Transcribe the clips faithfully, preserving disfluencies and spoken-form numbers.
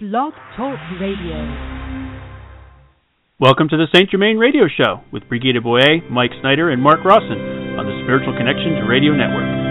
Blog Talk Radio. Welcome to the Saint Germain Radio Show with Brigitte Boyer, Mike Snyder, and Mark Rawson on the Spiritual Connections Radio Network.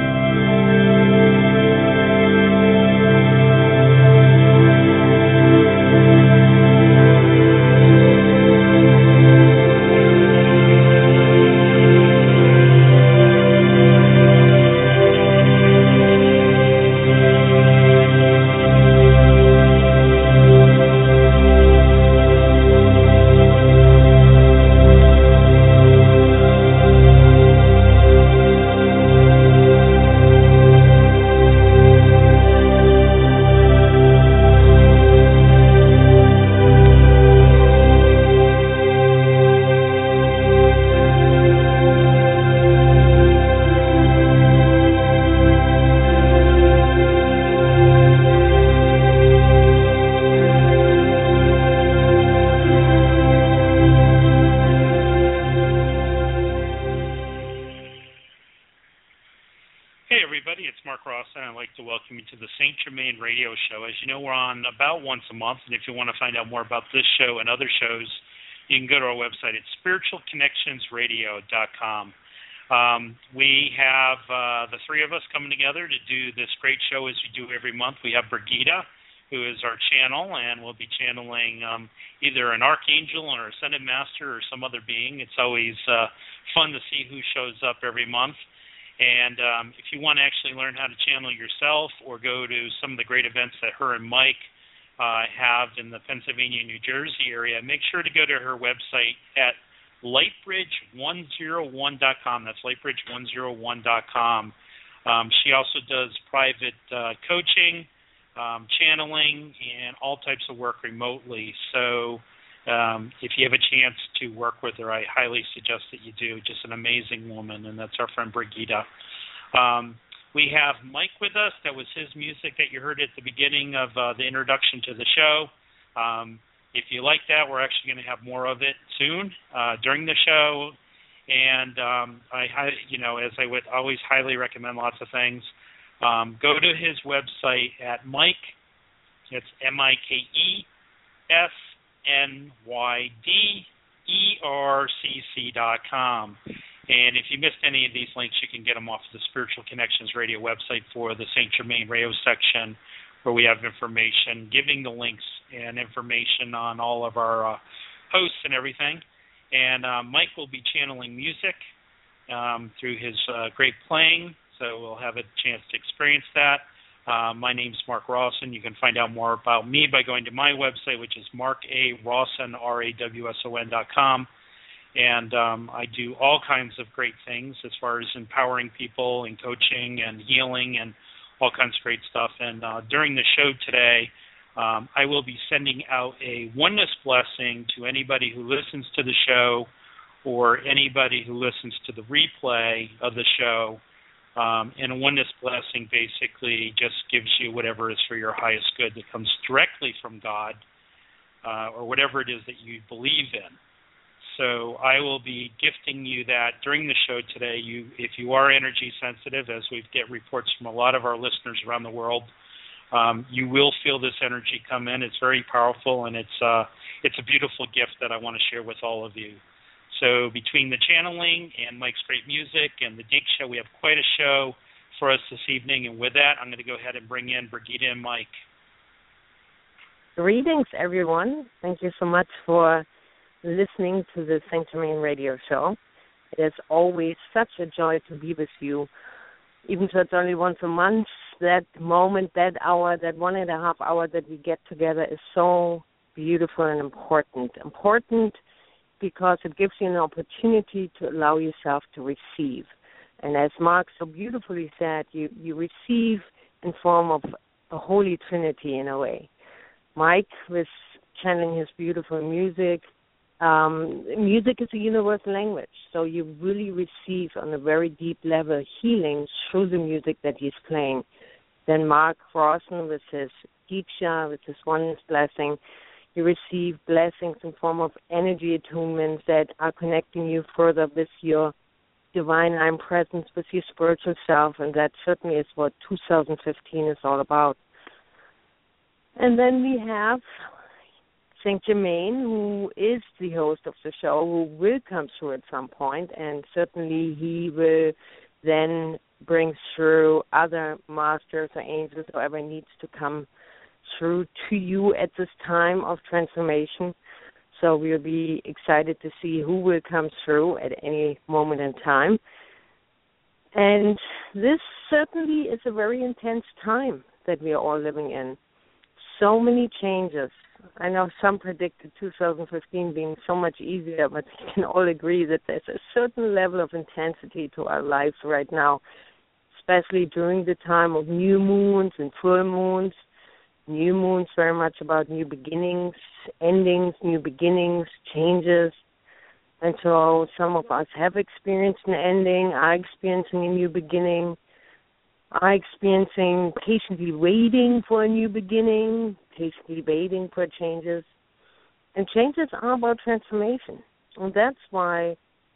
About once a month, and if you want to find out more about this show and other shows, you can go to our website at spiritual connections radio dot com. Um, we have uh, the three of us coming together to do this great show as we do every month. We have Brigitte, who is our channel, and we'll be channeling um, either an archangel or ascended master or some other being. It's always uh, fun to see who shows up every month. And um, if you want to actually learn how to channel yourself or go to some of the great events that her and Mike uh, have in the Pennsylvania, New Jersey area, make sure to go to her website at light bridge one oh one dot com. That's light bridge one oh one dot com. Um, she also does private uh, coaching, um, channeling, and all types of work remotely. So Um, if you have a chance to work with her, I highly suggest that you do. Just an amazing woman, and that's our friend Brigitte. Um, we have Mike with us. That was his music that you heard at the beginning of uh, the introduction to the show. Um, if you like that, we're actually going to have more of it soon uh, during the show. And um, I, you know, as I would always highly recommend lots of things, um, go to his website at Mike. It's M I K E S. N Y D E R C C dot com. And if you missed any of these links, you can get them off the Spiritual Connections Radio website for the Saint Germain Radio section, where we have information, giving the links and information on all of our uh, hosts and everything. And uh, Mike will be channeling music um, through his uh, great playing, so we'll have a chance to experience that. Uh, my name's Mark Rawson. You can find out more about me by going to my website, which is mark a rawson, R A W S O N dot com. And um, I do all kinds of great things as far as empowering people and coaching and healing and all kinds of great stuff. And uh, during the show today, um, I will be sending out a oneness blessing to anybody who listens to the show or anybody who listens to the replay of the show. Um, and a oneness blessing basically just gives you whatever is for your highest good that comes directly from God uh, or whatever it is that you believe in. So I will be gifting you that during the show today. You, if you are energy sensitive, as we get reports from a lot of our listeners around the world, um, you will feel this energy come in. It's very powerful, and it's uh, it's a beautiful gift that I want to share with all of you. So between the channeling and Mike's great music and the Dink Show, we have quite a show for us this evening. And with that, I'm going to go ahead and bring in Brigitte and Mike. Greetings, everyone. Thank you so much for listening to the Saint Germain Radio Show. It is always such a joy to be with you. Even though it's only once a month, that moment, that hour, that one and a half hour that we get together is so beautiful and important. Important because it gives you an opportunity to allow yourself to receive. And as Mark so beautifully said, you, you receive in form of a Holy Trinity in a way. Mike was channeling his beautiful music. Um, music is a universal language, so you really receive on a very deep level healing through the music that he's playing. Then Mark Rawson with his Diksha, with his oneness blessing, you receive blessings in form of energy attunements that are connecting you further with your divine I'm presence, with your spiritual self, and that certainly is what two thousand fifteen is all about. And then we have Saint Germain, who is the host of the show, who will come through at some point, and certainly he will then bring through other masters or angels, whoever needs to come through to you at this time of transformation. So we'll be excited to see who will come through at any moment in time. And this certainly is a very intense time that we are all living in. So many changes. I know some predicted two thousand fifteen being so much easier, but we can all agree that there's a certain level of intensity to our lives right now, especially during the time of new moons and full moons. New moons very much about new beginnings, endings, new beginnings, changes. And so some of us have experienced an ending, are experiencing a new beginning, are experiencing patiently waiting for a new beginning, patiently waiting for changes. And changes are about transformation. And that's why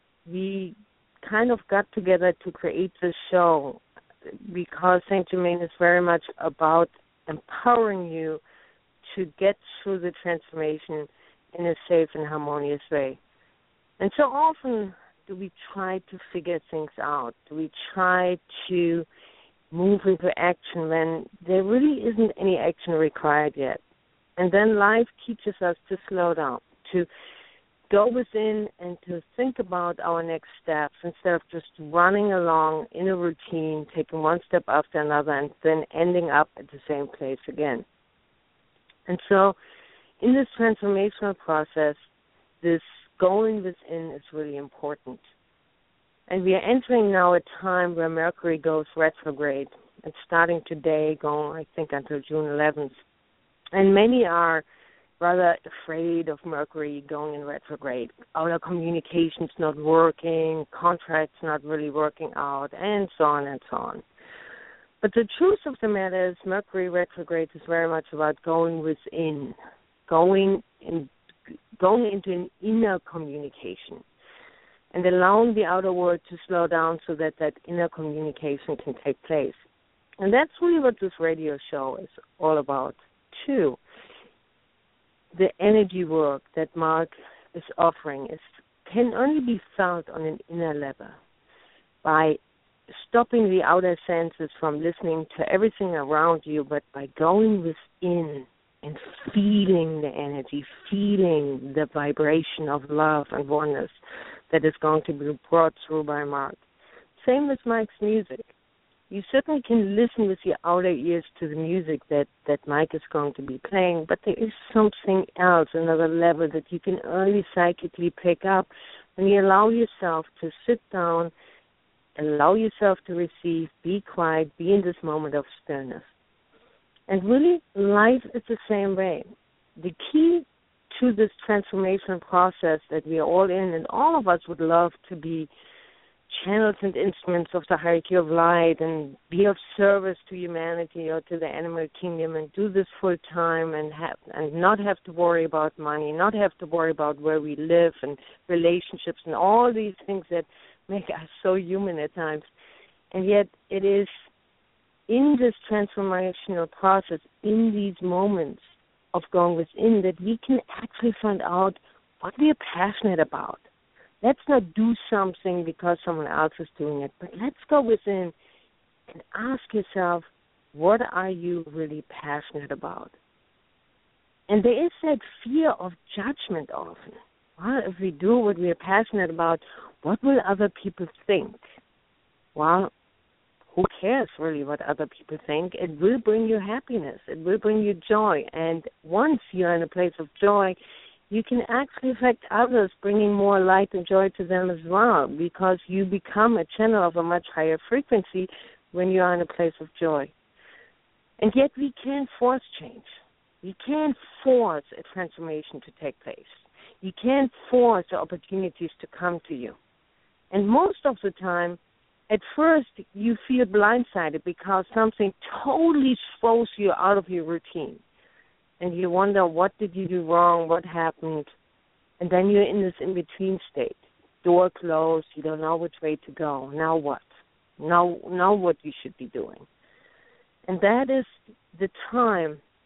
we kind of got together to create this show, because Saint Germain is very much about empowering you to get through the transformation in a safe and harmonious way. And so often do we try to figure things out? Do we try to move into action when there really isn't any action required yet? And then life teaches us to slow down, to go within and to think about our next steps instead of just running along in a routine, taking one step after another and then ending up at the same place again. And so in this transformational process, this going within is really important. And we are entering now a time where Mercury goes retrograde. It's starting today, going, I think, until June eleventh. And many are rather afraid of Mercury going in retrograde. Our communication's not working, contracts not really working out, and so on and so on. But the truth of the matter is Mercury retrograde is very much about going within, going in, going into an inner communication and allowing the outer world to slow down so that that inner communication can take place. And that's really what this radio show is all about, too. The energy work that Mark is offering is can only be felt on an inner level by stopping the outer senses from listening to everything around you, but by going within and feeling the energy, feeling the vibration of love and oneness that is going to be brought through by Mark. Same with Mike's music. You certainly can listen with your outer ears to the music that, that Mike is going to be playing, but there is something else, another level that you can only psychically pick up when you allow yourself to sit down, allow yourself to receive, be quiet, be in this moment of stillness. And really, life is the same way. The key to this transformation process that we are all in, and all of us would love to be channels and instruments of the hierarchy of light and be of service to humanity or to the animal kingdom and do this full time and have and not have to worry about money, not have to worry about where we live and relationships and all these things that make us so human at times. And yet it is in this transformational process, in these moments of going within, that we can actually find out what we are passionate about. Let's not do something because someone else is doing it, but let's go within and ask yourself, what are you really passionate about? And there is that fear of judgment often. Well, if we do what we are passionate about, what will other people think? Well, who cares really what other people think? It will bring you happiness. It will bring you joy. And once you're in a place of joy, you can actually affect others, bringing more light and joy to them as well, because you become a channel of a much higher frequency when you are in a place of joy. And yet we can't force change. We can't force a transformation to take place. You can't force the opportunities to come to you. And most of the time, at first, you feel blindsided because something totally throws you out of your routine. And you wonder, what did you do wrong? What happened? And then you're in this in-between state. Door closed. You don't know which way to go. Now what? Now, now what you should be doing. And that is the time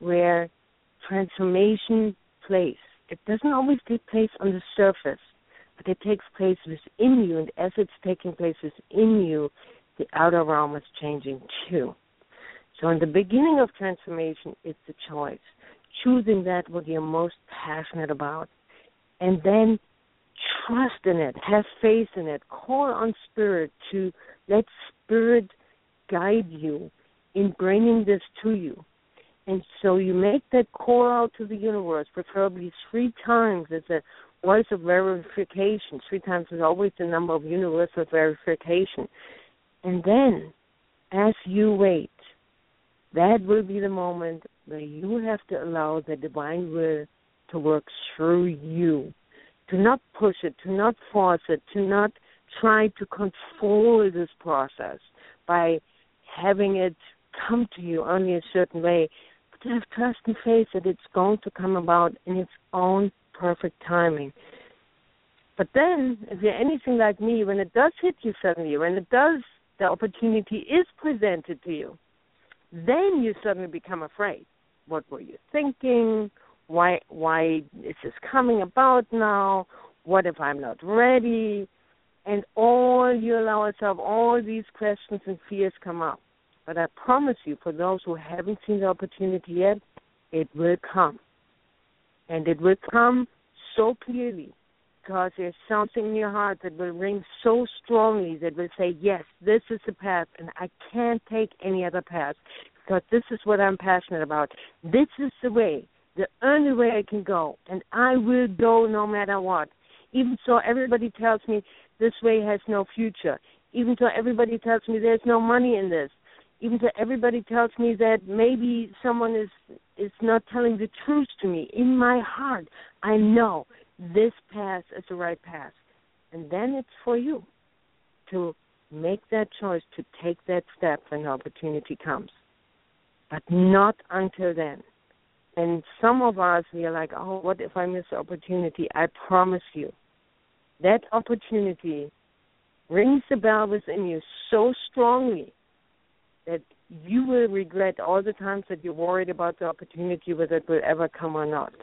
where transformation plays. It doesn't always take place on the surface, but it takes place within you, and as it's taking place within you, the outer realm is changing too. So in the beginning of transformation, it's a choice, choosing that what you're most passionate about, and then trust in it, have faith in it, call on Spirit to let Spirit guide you in bringing this to you. And so you make that call out to the universe, preferably three times. It's a voice of verification. Three times is always the number of universal verification. And then, as you wait, that will be the moment where you have to allow the divine will to work through you, to not push it, to not force it, to not try to control this process by having it come to you only a certain way, but to have trust and faith that it's going to come about in its own perfect timing. But then, if you're anything like me, when it does hit you suddenly, when it does, the opportunity is presented to you, then you suddenly become afraid. What were you thinking? Why why is this coming about now? What if I'm not ready? And all you allow yourself, all these questions and fears come up. But I promise you, for those who haven't seen the opportunity yet, it will come. And it will come so clearly, because there's something in your heart that will ring so strongly that will say, yes, this is the path, and I can't take any other path, because this is what I'm passionate about. This is the way, the only way I can go, and I will go no matter what. Even so everybody tells me this way has no future. Even so everybody tells me there's no money in this. Even so everybody tells me that maybe someone is is not telling the truth to me. In my heart, I know this path is the right path. And then it's for you to make that choice, to take that step when the opportunity comes. But not until then. And some of us, we are like, oh, what if I miss the opportunity? I promise you, that opportunity rings the bell within you so strongly that you will regret all the times that you're worried about the opportunity, whether it will ever come or not.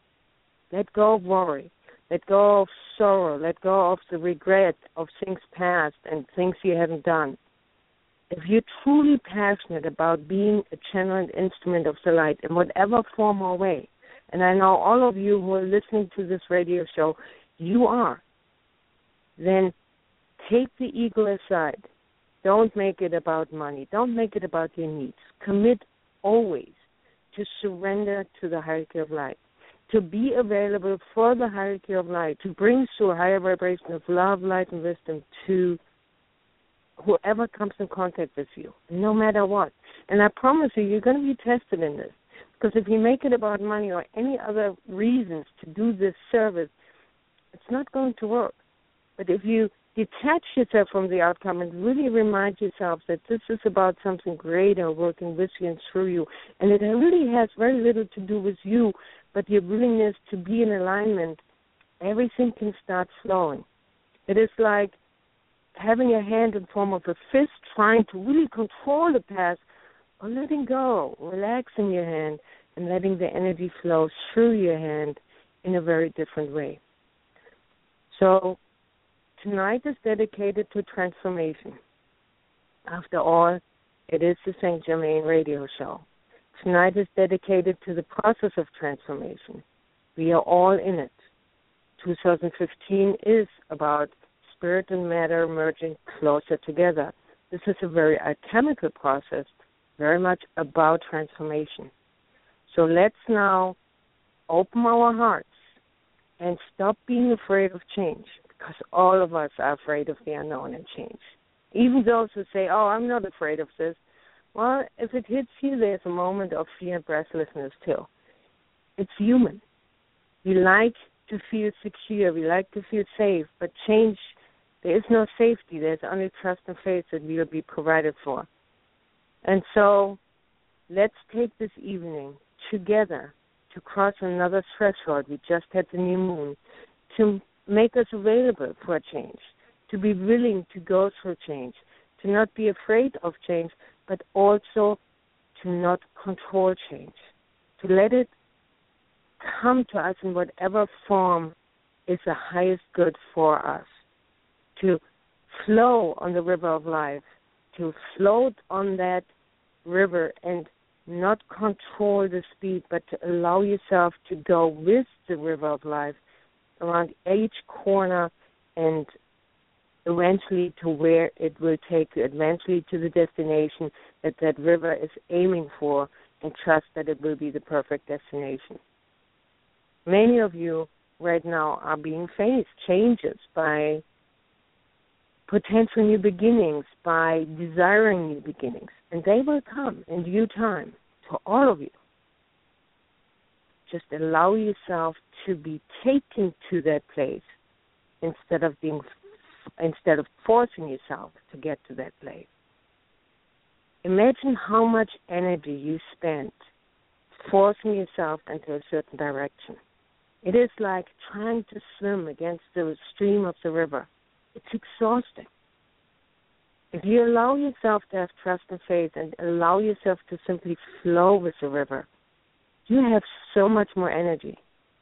Let go of worry. Let go of sorrow. Let go of the regret of things past and things you haven't done. If you're truly passionate about being a channel and instrument of the light in whatever form or way, and I know all of you who are listening to this radio show, you are, then take the ego aside. Don't make it about money. Don't make it about your needs. Commit always to surrender to the hierarchy of light, to be available for the hierarchy of light, to bring through a higher vibration of love, light, and wisdom to whoever comes in contact with you, no matter what. And I promise you, you're going to be tested in this. Because if you make it about money or any other reasons to do this service, it's not going to work. But if you detach yourself from the outcome and really remind yourself that this is about something greater working with you and through you, and it really has very little to do with you, but your willingness to be in alignment, everything can start flowing. It is like having a hand in form of a fist, trying to really control the path, or letting go, relaxing your hand, and letting the energy flow through your hand in a very different way. So tonight is dedicated to transformation. After all, it is the Saint Germain radio show. Tonight is dedicated to the process of transformation. We are all in it. two thousand fifteen is about spirit and matter merging closer together. This is a very alchemical process, very much about transformation. So let's now open our hearts and stop being afraid of change, because all of us are afraid of the unknown and change. Even those who say, oh, I'm not afraid of this, well, if it hits you, there's a moment of fear and breathlessness too. It's human. We like to feel secure. We like to feel safe. But change, there is no safety. There's only trust and faith that we will be provided for. And so let's take this evening together to cross another threshold. We just had the new moon, to make us available for a change, to be willing to go through change, to not be afraid of change, but also to not control change, to let it come to us in whatever form is the highest good for us, to flow on the river of life, to float on that river and not control the speed, but to allow yourself to go with the river of life around each corner and eventually to where it will take you, eventually to the destination that that river is aiming for, and trust that it will be the perfect destination. Many of you right now are being faced changes by potential new beginnings, by desiring new beginnings, and they will come in due time to all of you. Just allow yourself to be taken to that place instead of being, instead of forcing yourself to get to that place. Imagine how much energy you spent forcing yourself into a certain direction. It is like trying to swim against the stream of the river. It's exhausting. If you allow yourself to have trust and faith and allow yourself to simply flow with the river, you have so much more energy.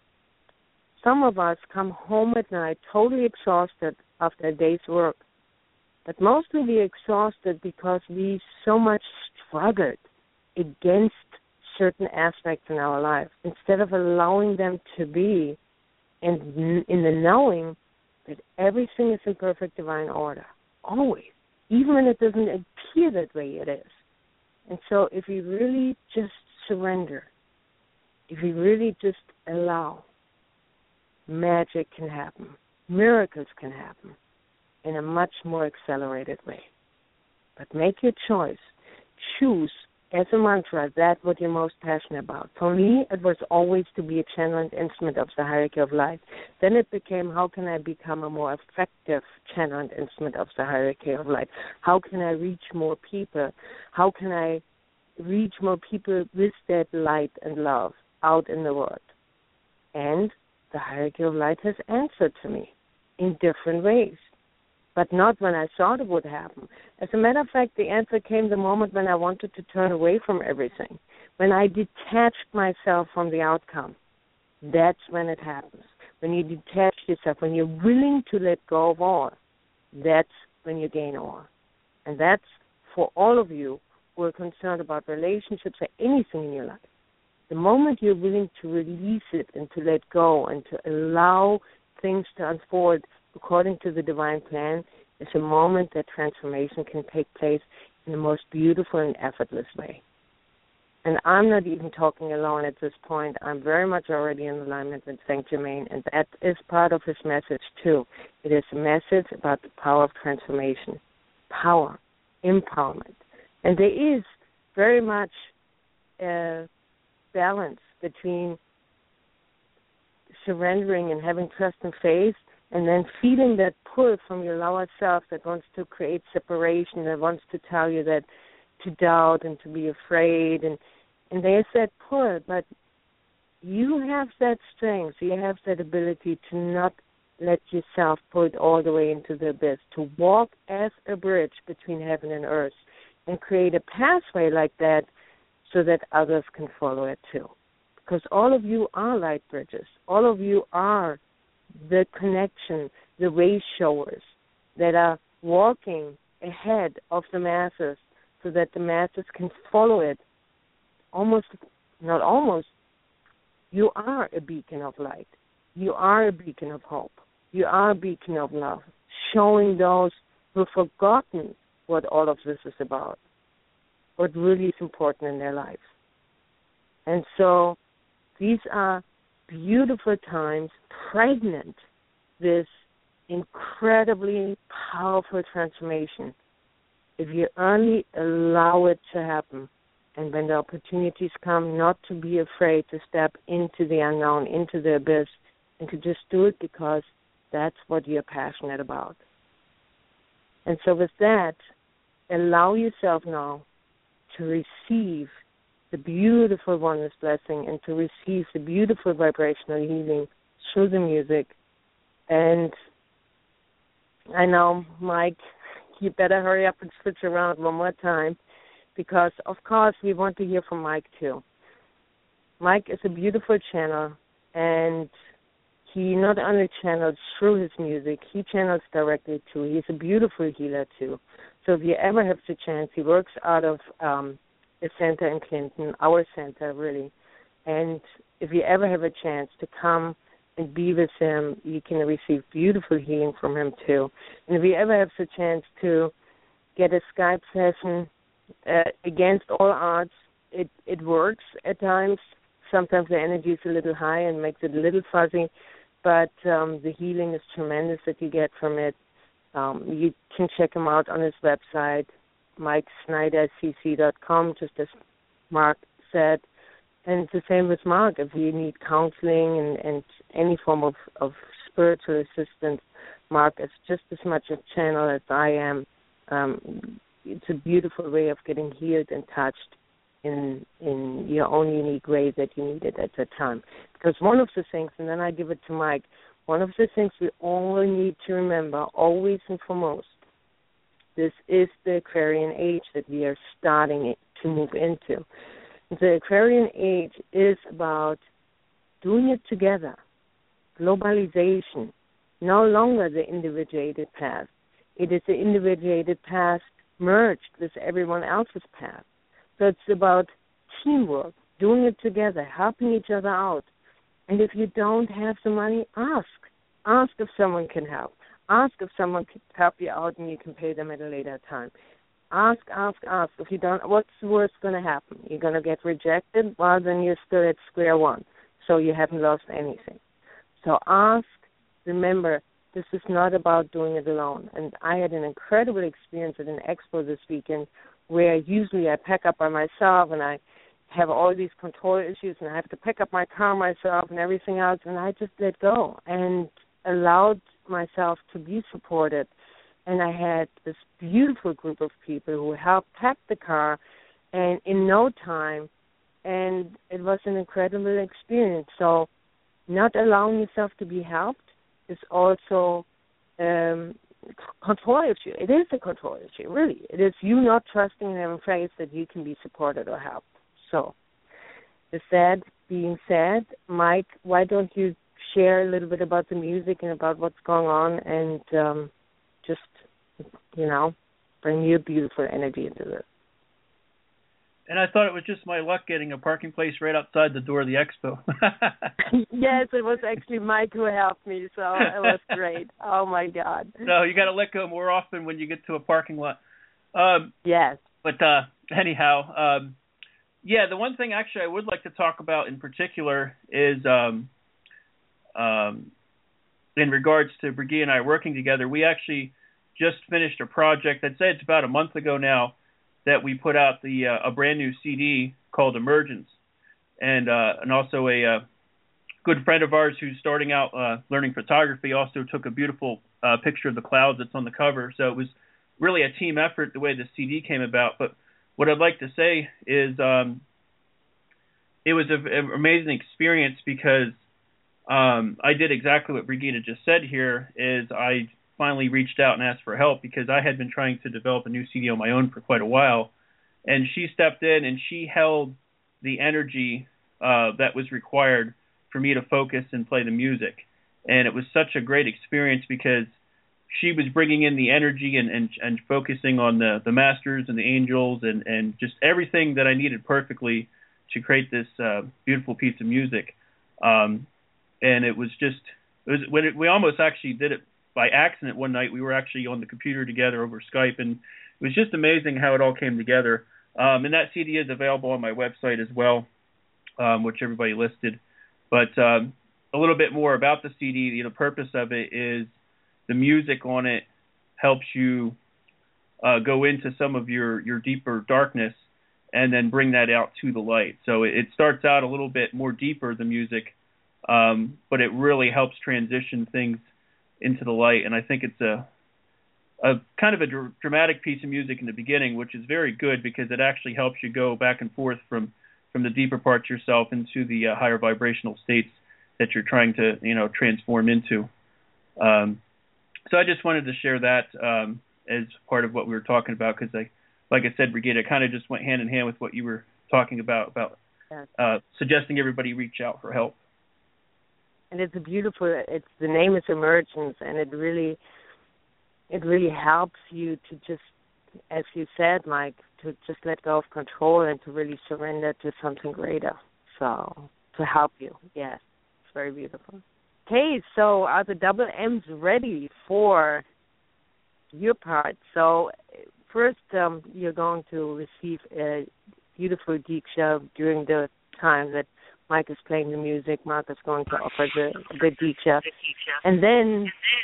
Some of us come home at night totally exhausted after a day's work, but mostly we're exhausted because we so much struggled against certain aspects in our life instead of allowing them to be and in the knowing that everything is in perfect divine order, always, even when it doesn't appear that way it is. And so if we really just surrender, if we really just allow, magic can happen. Miracles can happen in a much more accelerated way. But make your choice. Choose as a mantra that what you're most passionate about. For me, it was always to be a channel and instrument of the hierarchy of life. Then it became, how can I become a more effective channel and instrument of the hierarchy of life? How can I reach more people? How can I reach more people with that light and love out in the world? And the hierarchy of light has answered to me in different ways, but not when I thought it would happen. As a matter of fact, the answer came the moment when I wanted to turn away from everything, when I detached myself from the outcome. That's when it happens. When you detach yourself, when you're willing to let go of all, that's when you gain all. And that's for all of you who are concerned about relationships or anything in your life. The moment you're willing to release it and to let go and to allow things to unfold according to the divine plan, is a moment that transformation can take place in the most beautiful and effortless way. And I'm not even talking alone at this point. I'm very much already in alignment with Saint Germain, and that is part of his message too. It is a message about the power of transformation, power, empowerment. And there is very much a balance between surrendering and having trust and faith, and then feeling that pull from your lower self that wants to create separation, that wants to tell you that to doubt and to be afraid. And, and there's that pull, but you have that strength, you have that ability to not let yourself pull all the way into the abyss, to walk as a bridge between heaven and earth and create a pathway like that so that others can follow it too. Because all of you are light bridges. All of you are the connection, the way showers that are walking ahead of the masses so that the masses can follow it. Almost, not almost, you are a beacon of light. You are a beacon of hope. You are a beacon of love, showing those who have forgotten what all of this is about, what really is important in their life. And so these are beautiful times, pregnant with incredibly powerful transformation. If you only allow it to happen, and when the opportunities come, not to be afraid to step into the unknown, into the abyss, and to just do it because that's what you're passionate about. And so with that, allow yourself now to receive the beautiful oneness blessing and to receive the beautiful vibrational healing through the music. And I know, Mike, you better hurry up and switch around one more time because, of course, we want to hear from Mike too. Mike is a beautiful channel, and he not only channels through his music, he channels directly too. He's a beautiful healer too. So if you ever have the chance, he works out of um, a center in Clinton, our center really. And if you ever have a chance to come and be with him, you can receive beautiful healing from him too. And if you ever have the chance to get a Skype session, uh, against all odds, it, it works at times. Sometimes the energy is a little high and makes it a little fuzzy, but um, the healing is tremendous that you get from it. Um, you can check him out on his website, mike snyder c c dot com, just as Mark said. And it's the same with Mark. If you need counseling and, and any form of, of spiritual assistance, Mark is just as much a channel as I am. Um, it's a beautiful way of getting healed and touched in in your own unique way that you needed at that time. Because one of the things, and then I give it to Mike, one of the things we all need to remember, always and foremost, this is the Aquarian age that we are starting to move into. The Aquarian age is about doing it together, globalization, no longer the individuated past. It is the individuated past merged with everyone else's past. So it's about teamwork, doing it together, helping each other out. And if you don't have the money, ask. Ask if someone can help. Ask if someone can help you out and you can pay them at a later time. Ask, ask, ask. If you don't, what's the worst going to happen? You're going to get rejected? Well, then you're still at square one, so you haven't lost anything. So ask. Remember, this is not about doing it alone. And I had an incredible experience at an expo this weekend where usually I pack up by myself and I have all these control issues and I have to pick up my car myself and everything else, and I just let go and allowed myself to be supported. And I had this beautiful group of people who helped pack the car, and in no time, and it was an incredible experience. So not allowing yourself to be helped is also um, control issue. It is a control issue, really. It is you not trusting and having faith that you can be supported or helped. So with that being said, Mike, why don't you share a little bit about the music and about what's going on, and um, just, you know, bring your beautiful energy into this. And I thought it was just my luck getting a parking place right outside the door of the expo. Yes, it was actually Mike who helped me, so it was great. Oh, my God. No, you got to let go more often when you get to a parking lot. Um, yes. But uh, anyhow, um, yeah, the one thing actually I would like to talk about in particular is um, um, in regards to Brigitte and I working together. We actually just finished a project. I'd say it's about a month ago now that we put out the uh, a brand new C D called Emergence, and uh, and also a uh, good friend of ours who's starting out uh, learning photography also took a beautiful uh, picture of the clouds that's on the cover. So it was really a team effort the way the C D came about. But what I'd like to say is um, it was an amazing experience because um, I did exactly what Brigitte just said here. Is I finally reached out and asked for help because I had been trying to develop a new C D on my own for quite a while. And she stepped in and she held the energy uh, that was required for me to focus and play the music. And it was such a great experience because she was bringing in the energy and, and, and focusing on the, the masters and the angels and, and just everything that I needed perfectly to create this uh, beautiful piece of music. Um, and it was just, it was when it, we almost actually did it by accident one night. We were actually on the computer together over Skype, and it was just amazing how it all came together. Um, and that C D is available on my website as well, um, which everybody listed. But um, a little bit more about the C D. The purpose of it is the music on it helps you uh, go into some of your, your deeper darkness and then bring that out to the light. So it, it starts out a little bit more deeper, the music, um, but it really helps transition things into the light. And I think it's a a kind of a dr- dramatic piece of music in the beginning, which is very good because it actually helps you go back and forth from, from the deeper parts of yourself into the uh, higher vibrational states that you're trying to, you know, transform into. Um, so I just wanted to share that um, as part of what we were talking about because, I, like I said, Brigitte, it kind of just went hand in hand with what you were talking about, about yes. uh, suggesting everybody reach out for help. And it's a beautiful. It's the name is Emergence, and it really, it really helps you to just, as you said, Mike, to just let go of control and to really surrender to something greater. So to help you, yes, it's very beautiful. Okay, so are the double M's ready for your part? So first, um, you're going to receive a beautiful Diksha during the time that Mike is playing the music. Mark is going to offer the, the Diksha. And then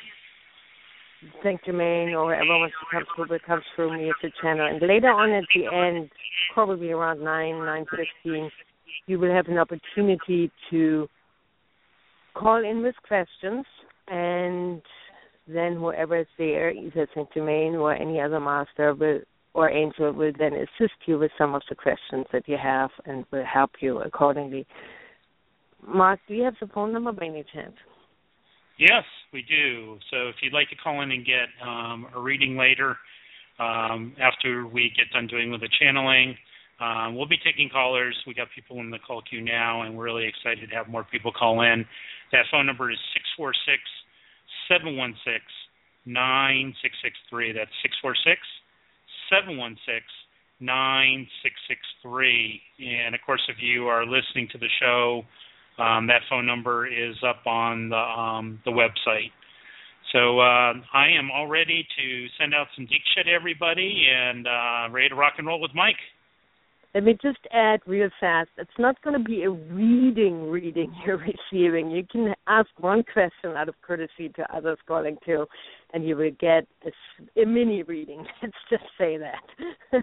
Saint Germain or whoever wants to come through, but comes through me as a channel. And later on at the end, probably around nine, nine fifteen, you will have an opportunity to call in with questions, and then whoever is there, either Saint Germain or any other master will, or angel, will then assist you with some of the questions that you have and will help you accordingly. Mark, do you have the phone number by any chance? Yes, we do. So if you'd like to call in and get um, a reading later, um, after we get done doing with the channeling, um, we'll be taking callers. We got people in the call queue now, and we're really excited to have more people call in. That phone number is six four six, seven one six, nine six six three. That's six four six, seven one six, nine six six three. And, of course, if you are listening to the show, Um, that phone number is up on the um, the website. So uh, I am all ready to send out some Diksha to everybody and uh, ready to rock and roll with Mike. Let me just add real fast. It's not going to be a reading reading you're receiving. You can ask one question out of courtesy to others calling too, and you will get a, a mini reading. Let's just say that.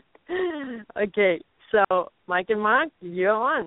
Okay, so Mike and Mark, you're on.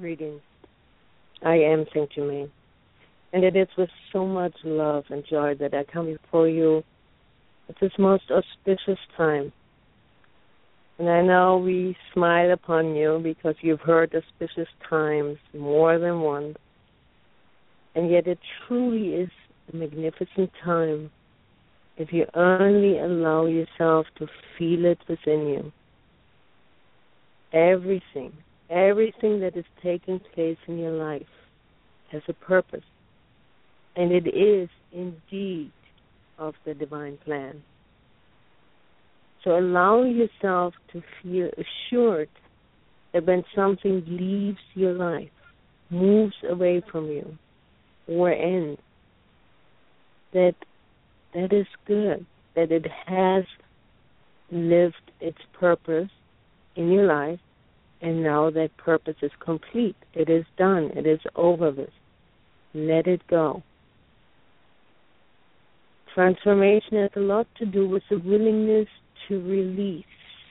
Greetings. I am Saint Germain, and it is with so much love and joy that I come before you at this most auspicious time. And I know we smile upon you because you've heard auspicious times more than once, and yet it truly is a magnificent time if you only allow yourself to feel it within you. Everything, everything that is taking place in your life has a purpose, and it is indeed of the divine plan. So allow yourself to feel assured that when something leaves your life, moves away from you, or ends, that that is good, that it has lived its purpose in your life, and now that purpose is complete. It is done. It is over with. Let it go. Transformation has a lot to do with the willingness to release.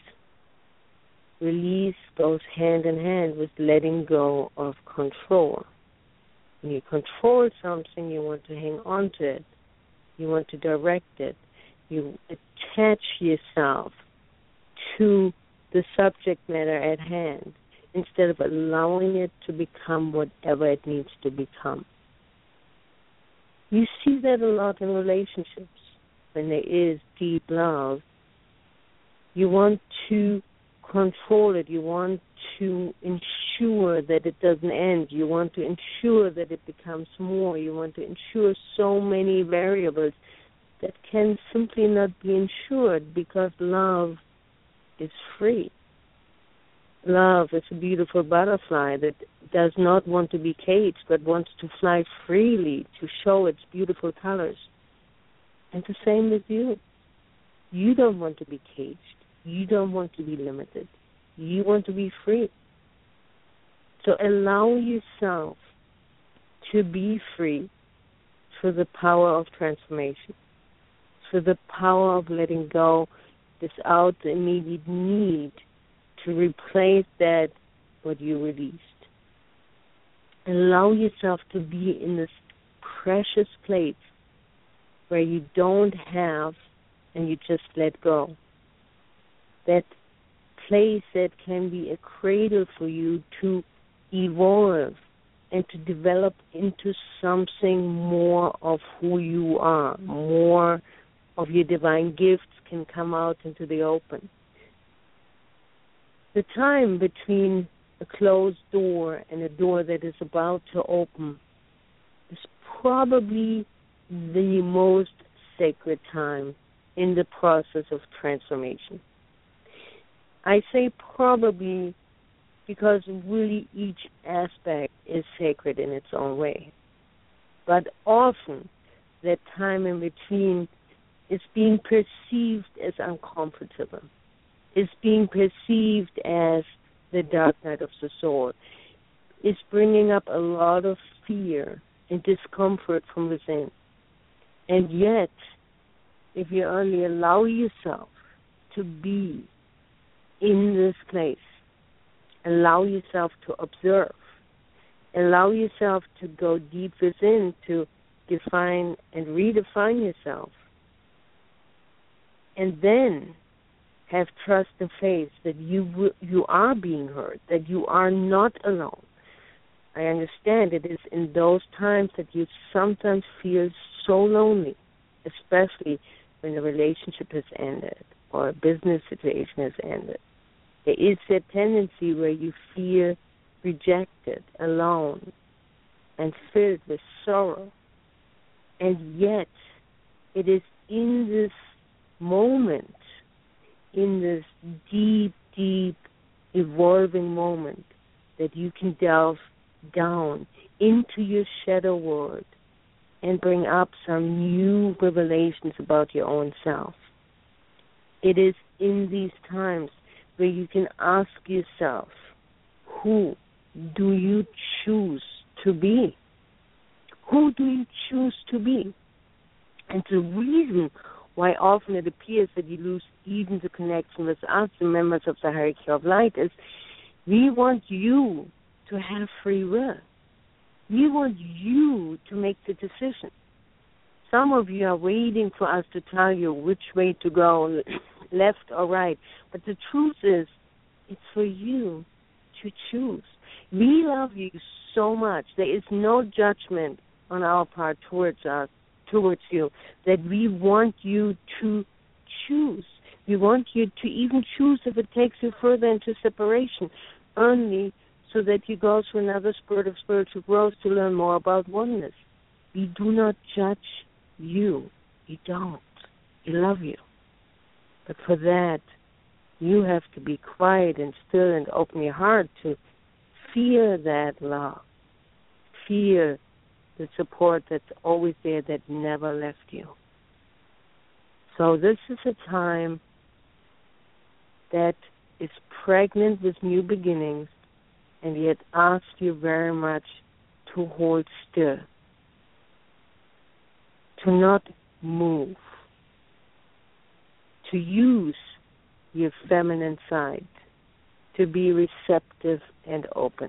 Release goes hand in hand with letting go of control. When you control something, you want to hang on to it. You want to direct it. You attach yourself to the subject matter at hand instead of allowing it to become whatever it needs to become. You see that a lot in relationships. When there is deep love, you want to control it. You want to ensure that it doesn't end. You want to ensure that it becomes more. You want to ensure so many variables that can simply not be ensured because love is free. Love is a beautiful butterfly that does not want to be caged but wants to fly freely to show its beautiful colors. And the same with you. You don't want to be caged. You don't want to be limited. You want to be free. So allow yourself to be free through the power of transformation, through the power of letting go without the immediate need to replace that what you released. Allow yourself to be in this precious place where you don't have and you just let go. That place that can be a cradle for you to evolve and to develop into something more of who you are. More of your divine gifts can come out into the open. The time between a closed door and a door that is about to open is probably the most sacred time in the process of transformation. I say probably because really each aspect is sacred in its own way. But often that time in between is being perceived as uncomfortable, is being perceived as the dark night of the soul, is bringing up a lot of fear and discomfort from within. And yet, if you only allow yourself to be in this place, allow yourself to observe, allow yourself to go deep within to define and redefine yourself, and then have trust and faith that you w- you are being heard, that you are not alone. I understand it is in those times that you sometimes feel so lonely, especially when a relationship has ended or a business situation has ended. There is that tendency where you feel rejected, alone, and filled with sorrow. And yet, it is in this moment, in this deep, deep, evolving moment, that you can delve down into your shadow world and bring up some new revelations about your own self. It is in these times where you can ask yourself, who do you choose to be? Who do you choose to be? And the reason why often it appears that you lose even the connection with us, the members of the hierarchy of light, is we want you to have free will. We want you to make the decision. Some of you are waiting for us to tell you which way to go, left or right. But the truth is, it's for you to choose. We love you so much. There is no judgment on our part towards us, towards you, that we want you to choose. We want you to even choose if it takes you further into separation, only so that you go through another spurt of spiritual growth to learn more about oneness. We do not judge you. We don't. We love you. But for that, you have to be quiet and still and open your heart to feel that love. Feel the support that's always there, that never left you. So this is a time that is pregnant with new beginnings, and yet asks you very much to hold still, to not move, to use your feminine side, to be receptive and open,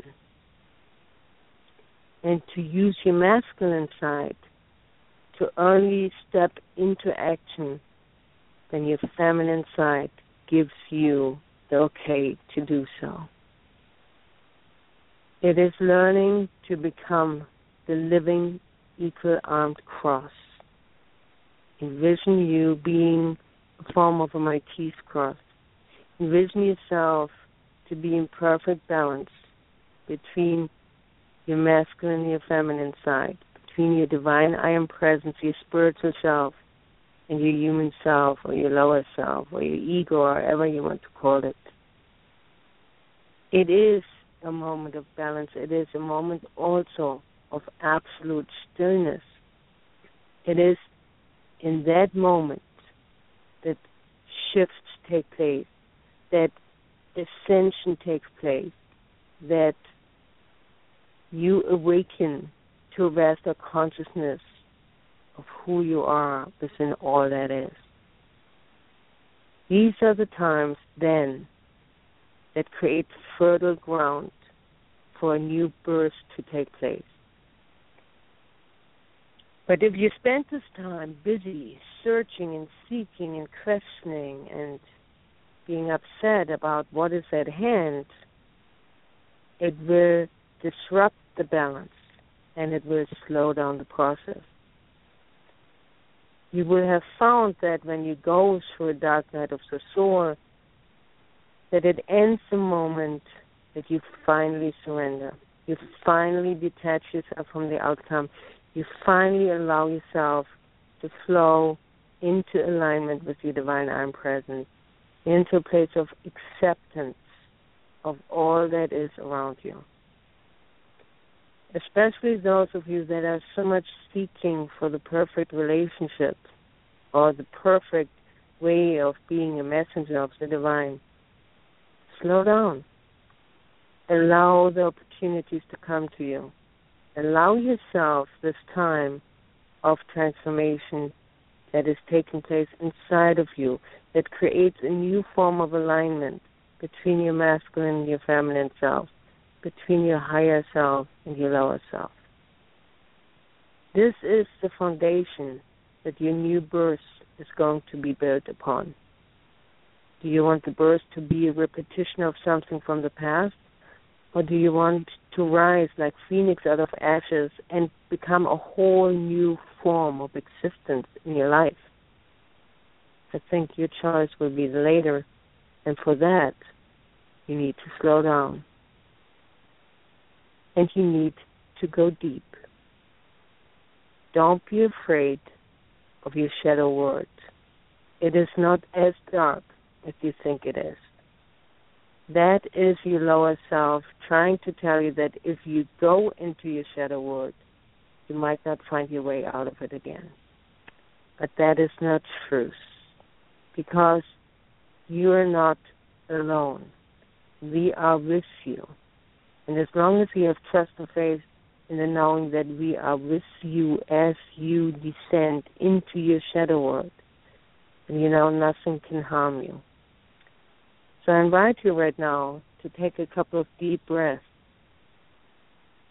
and to use your masculine side to only step into action when your feminine side gives you the okay to do so. It is learning to become the living, equal-armed cross. Envision you being a form of a Maltese cross. Envision yourself to be in perfect balance between your masculine and your feminine side, between your divine I am presence, your spiritual self, and your human self, or your lower self, or your ego, or however you want to call it. It is a moment of balance. It is a moment also of absolute stillness. It is in that moment that shifts take place, that ascension takes place, that you awaken to a vaster consciousness of who you are within all that is. These are the times then that create fertile ground for a new birth to take place. But if you spend this time busy searching and seeking and questioning and being upset about what is at hand, it will disrupt the balance and it will slow down the process. You will have found that when you go through a dark night of the soul, that it ends the moment that you finally surrender. You finally detach yourself from the outcome. You finally allow yourself to flow into alignment with your divine I am presence, into a place of acceptance of all that is around you. Especially those of you that are so much seeking for the perfect relationship or the perfect way of being a messenger of the divine. Slow down. Allow the opportunities to come to you. Allow yourself this time of transformation that is taking place inside of you, that creates a new form of alignment between your masculine and your feminine self, between your higher self and your lower self. This is the foundation that your new birth is going to be built upon. Do you want the birth to be a repetition of something from the past? Or do you want to rise like phoenix out of ashes and become a whole new form of existence in your life? I think your choice will be the later. And for that, you need to slow down. And you need to go deep. Don't be afraid of your shadow world. It is not as dark as you think it is. That is your lower self trying to tell you that if you go into your shadow world, you might not find your way out of it again. But that is not truth, because you are not alone. We are with you. And as long as you have trust and faith in the knowing that we are with you as you descend into your shadow world, and you know nothing can harm you. So I invite you right now to take a couple of deep breaths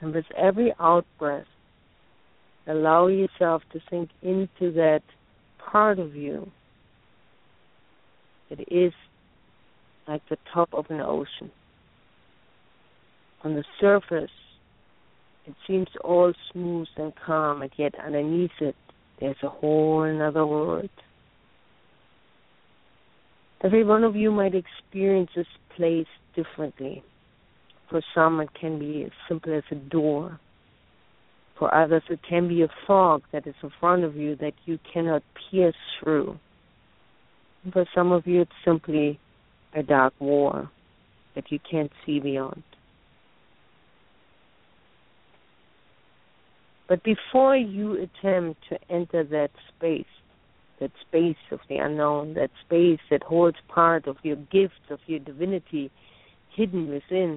And with every out-breath, allow yourself to sink into that part of you that is like the top of an ocean. On the surface, it seems all smooth and calm, and yet underneath it, there's a whole another world. Every one of you might experience this place differently. For some, it can be as simple as a door. For others, it can be a fog that is in front of you that you cannot pierce through. And for some of you, it's simply a dark wall that you can't see beyond. But before you attempt to enter that space, that space of the unknown, that space that holds part of your gifts, of your divinity hidden within,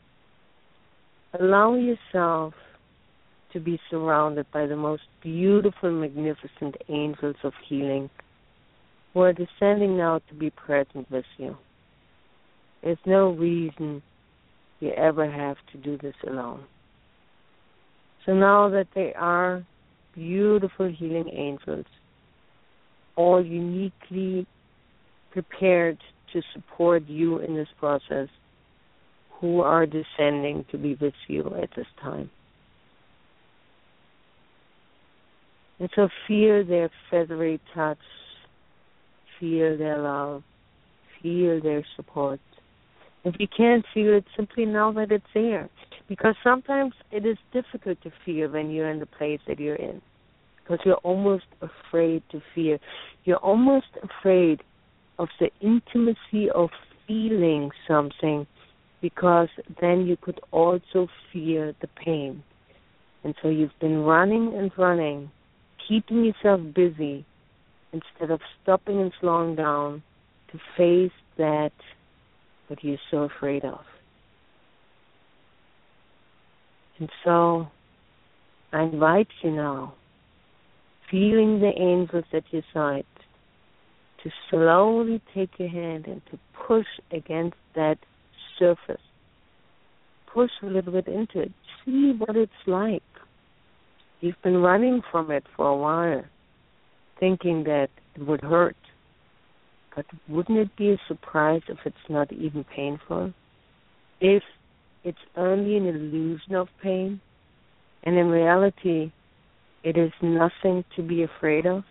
allow yourself to be surrounded by the most beautiful, magnificent angels of healing who are descending now to be present with you. There's no reason you ever have to do this alone. So now that they are beautiful healing angels, all uniquely prepared to support you in this process, who are descending to be with you at this time. And so feel their feathery touch, feel their love, feel their support. If you can't feel it, simply know that it's there. Because sometimes it is difficult to feel when you're in the place that you're in. Because you're almost afraid to feel. You're almost afraid of the intimacy of feeling something, because then you could also feel the pain. And so you've been running and running, keeping yourself busy, instead of stopping and slowing down to face that what you're so afraid of. And so I invite you now, feeling the angels at your side, to slowly take your hand and to push against that surface. Push a little bit into it. See what it's like. You've been running from it for a while, thinking that it would hurt. But wouldn't it be a surprise if it's not even painful? If it's only an illusion of pain, and in reality, it is nothing to be afraid of?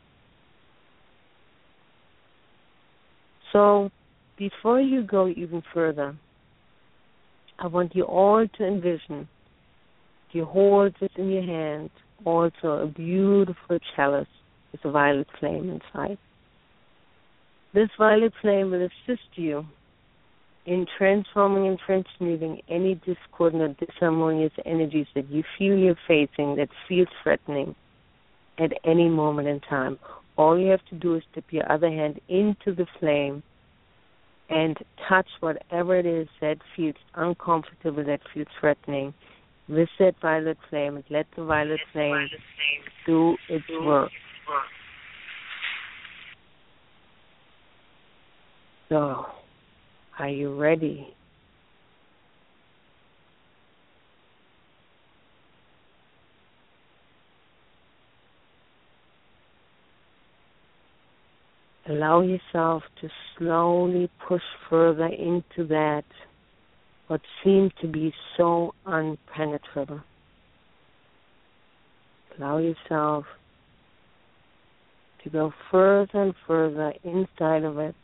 So, before you go even further, I want you all to envision you hold it in your hand, also a beautiful chalice with a violet flame inside. This violet flame will assist you in transforming and transmuting any discordant or disharmonious energies that you feel you're facing that feel threatening at any moment in time. All you have to do is dip your other hand into the flame and touch whatever it is that feels uncomfortable, that feels threatening, with that violet flame, and let the violet flame do its work. So, are you ready? Allow yourself to slowly push further into that, what seemed to be so unpenetrable. Allow yourself to go further and further inside of it.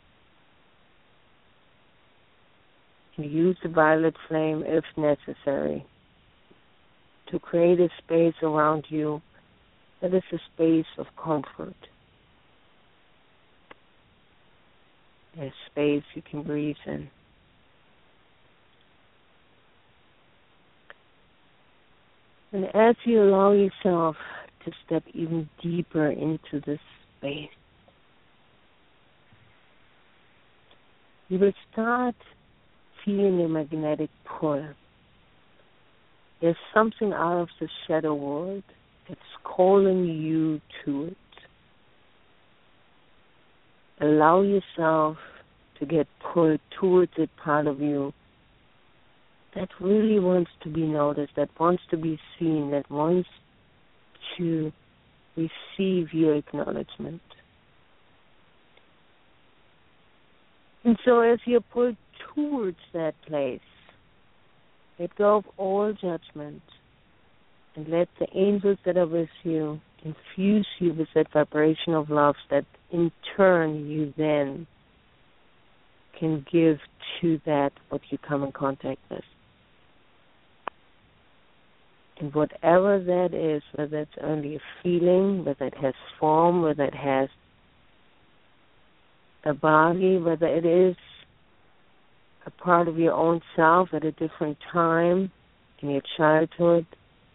And use the violet flame if necessary to create a space around you that is a space of comfort. A space you can breathe in. And as you allow yourself to step even deeper into this space, you will start feeling a magnetic pull. There's something out of the shadow world that's calling you to it. Allow yourself to get pulled towards a part of you that really wants to be noticed, that wants to be seen, that wants to receive your acknowledgement. And so as you pull towards that place, let go of all judgment and let the angels that are with you infuse you with that vibration of love that in turn you then can give to that what you come in contact with. And whatever that is, whether it's only a feeling, whether it has form, whether it has a body, whether it is a part of your own self at a different time in your childhood,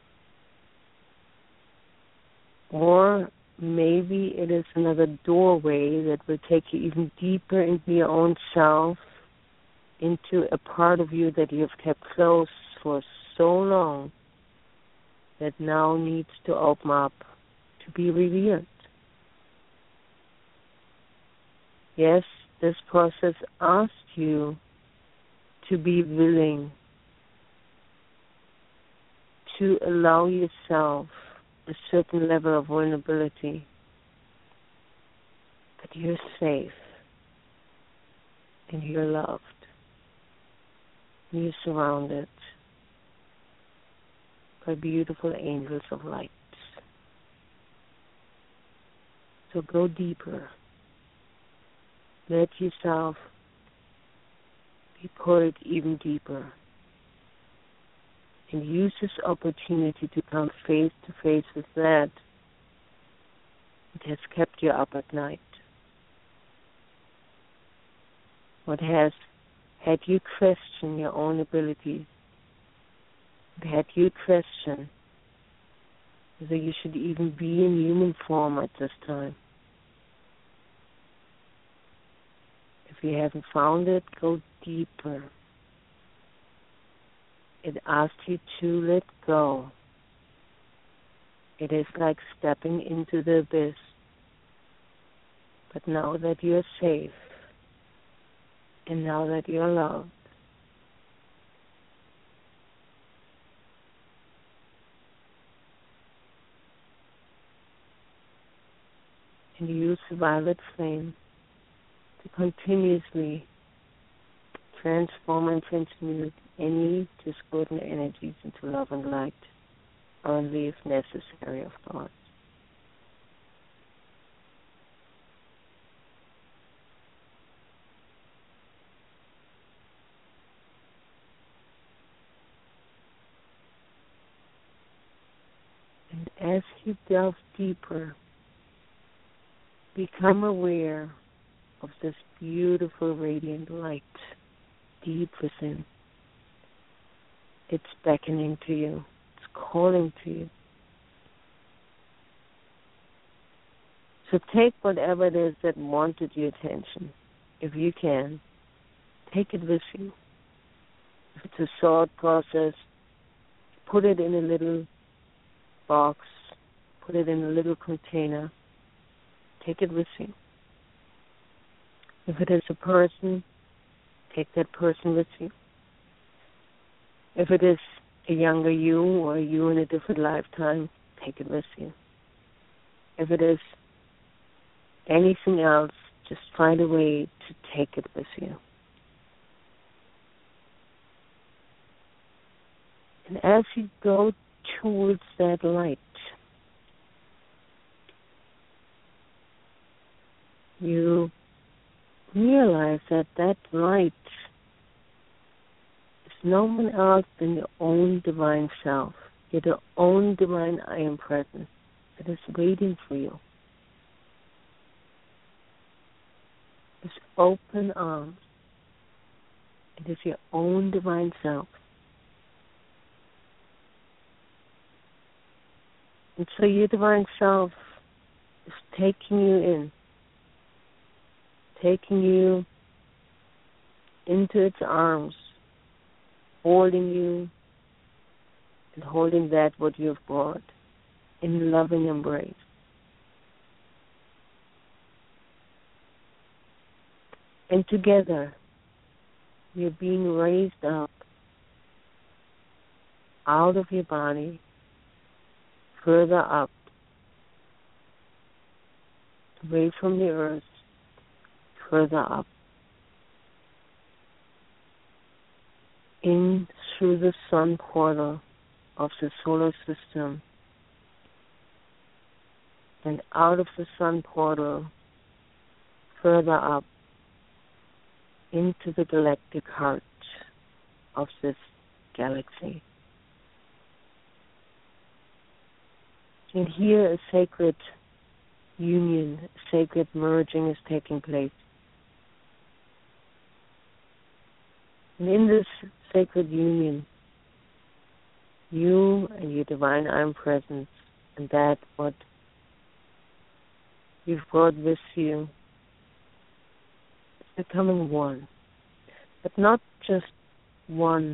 or maybe it is another doorway that will take you even deeper into your own self, into a part of you that you have kept close for so long that now needs to open up to be revealed. Yes, this process asks you to be willing to allow yourself a certain level of vulnerability, but you're safe and you're loved. You're surrounded by beautiful angels of light. So go deeper. Let yourself be pulled even deeper. And use this opportunity to come face to face with that that has kept you up at night. What has had you question your own abilities. What had you question whether you should even be in human form at this time. If you haven't found it, go deeper. It asks you to let go. It is like stepping into the abyss. But now that you're safe, and now that you're loved, and use the violet flame to continuously transform and transmute any discordant energies into love and light, only if necessary, of course. And as you delve deeper, become aware of this beautiful radiant light deep within. It's beckoning to you. It's calling to you. So take whatever it is that wanted your attention, if you can. Take it with you. If it's a thought process, put it in a little box, put it in a little container. Take it with you. If it is a person, take that person with you. If it is a younger you or you in a different lifetime, take it with you. If it is anything else, just find a way to take it with you. And as you go towards that light, you realize that that light is no one else than your own divine self. You're the own divine I am present that is waiting for you. With open arms. It is your own divine self. And so your divine self is taking you in, taking you into its arms, holding you and holding that what you have brought in loving embrace. And together, you're being raised up out of your body, further up, away from the earth, further up, in through the sun portal of the solar system, and out of the sun portal, further up, into the galactic heart of this galaxy. And here a sacred union, a sacred merging is taking place. And in this sacred union, you and your divine I Am Presence, and that what you've brought with you, is becoming one. But not just one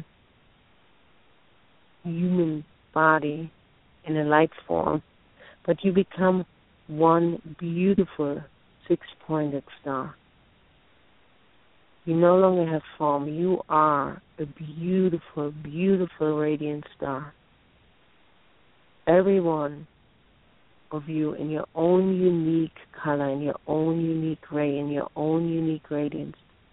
human body in a light form, but you become one beautiful six-pointed star. You no longer have form. You are a beautiful, beautiful radiant star. Every one of you in your own unique color, in your own unique ray, in your own unique radiance.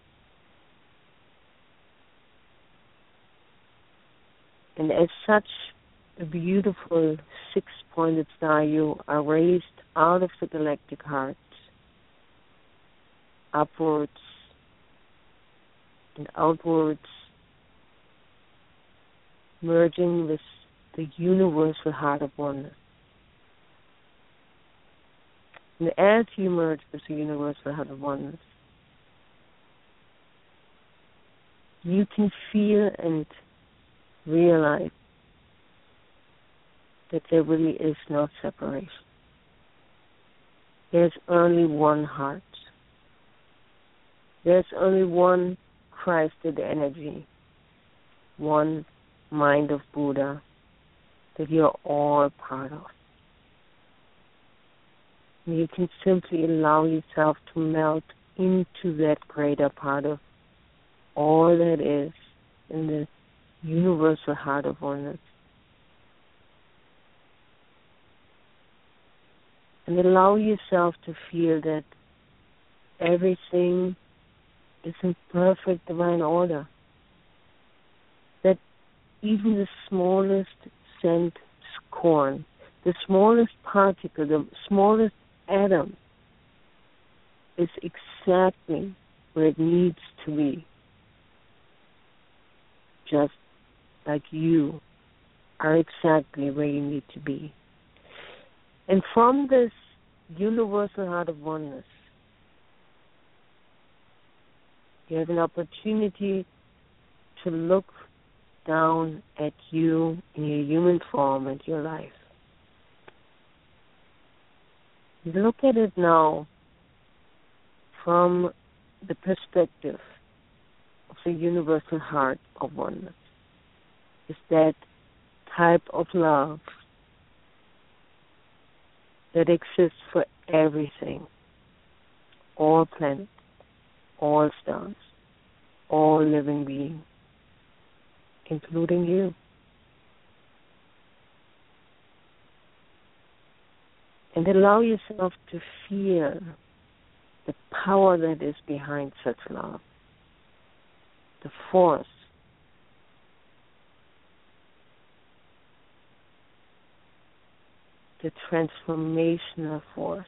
And as such a beautiful six-pointed star, you are raised out of the galactic heart, upwards and outwards, merging with the universal heart of oneness. And as you merge with the universal heart of oneness, you can feel and realize that there really is no separation. There's only one heart. There's only one Christed energy, one mind of Buddha that you're all part of. And you can simply allow yourself to melt into that greater part of all that is in the universal heart of oneness. And allow yourself to feel that everything is in perfect divine order. That even the smallest cent corn, the smallest particle, the smallest atom is exactly where it needs to be. Just like you are exactly where you need to be. And from this universal heart of oneness, you have an opportunity to look down at you in your human form and your life. Look at it now from the perspective of the universal heart of oneness. Is that type of love that exists for everything, all planets, all stars, all living beings, including you. And allow yourself to feel the power that is behind such love, the force, the transformational force.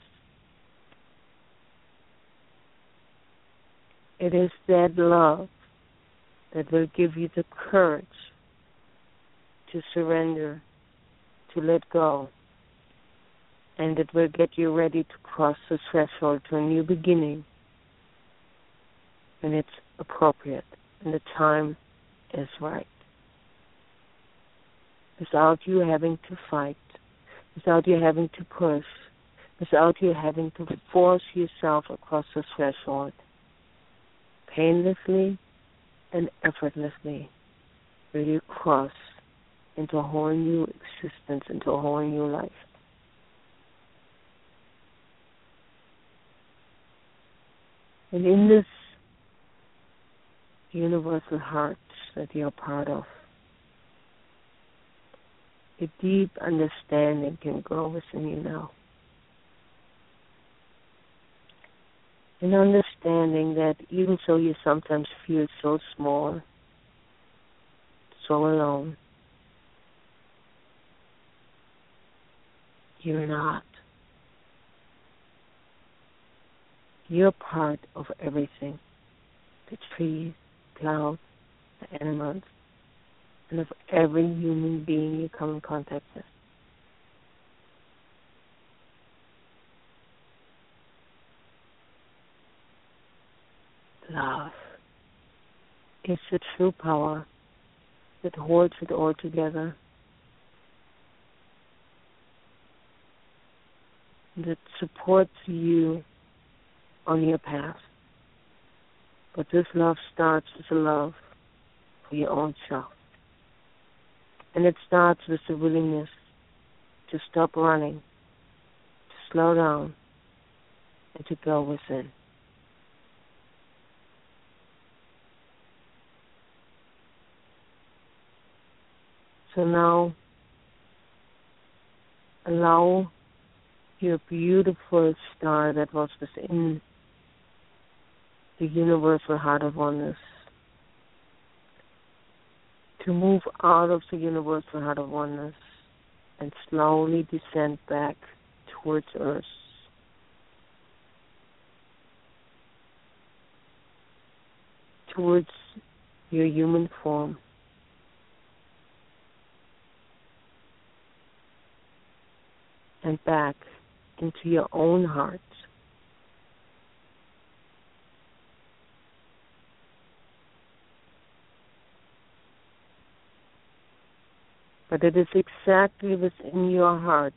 It is that love that will give you the courage to surrender, to let go, and it will get you ready to cross the threshold to a new beginning when it's appropriate and the time is right. Without you having to fight, without you having to push, without you having to force yourself across the threshold, painlessly and effortlessly will you cross into a whole new existence, into a whole new life. And in this universal heart that you're part of, a deep understanding can grow within you now. An understanding that even though you sometimes feel so small, so alone, you're not. You're part of everything. The trees, clouds, the animals, and of every human being you come in contact with. Love is the true power that holds it all together, that supports you on your path. But this love starts with a love for your own self. And it starts with the willingness to stop running, to slow down, and to go within. So now, allow your beautiful star that was within the universal heart of oneness to move out of the universal heart of oneness and slowly descend back towards Earth. Towards your human form. And back into your own heart. But it is exactly within your heart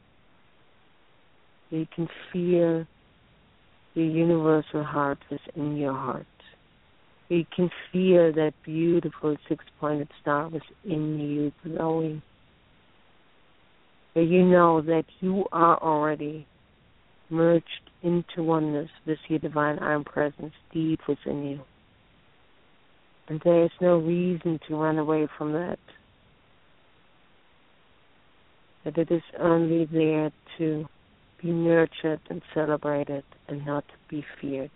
you can feel your universal heart within your heart. You can feel that beautiful six-pointed star within you glowing. Where you know that you are already merged into oneness with your divine I Am Presence deep within you. And there is no reason to run away from that. That it is only there to be nurtured and celebrated and not to be feared.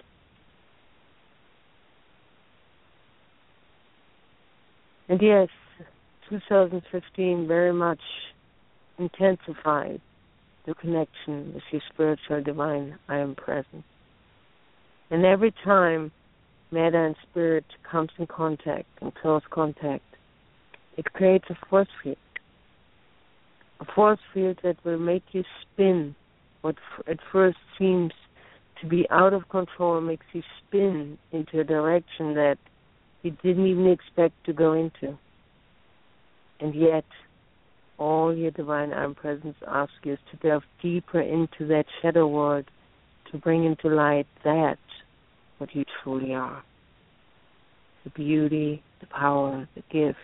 And yes, two thousand fifteen very much intensified the connection with your spiritual divine I Am Presence. And every time matter and spirit comes in contact, in close contact, it creates a force field. A force field that will make you spin. What at first seems to be out of control makes you spin into a direction that you didn't even expect to go into. And yet, all your divine I Am Presence asks you is to delve deeper into that shadow world, to bring into light that, what you truly are. The beauty, the power, the gift,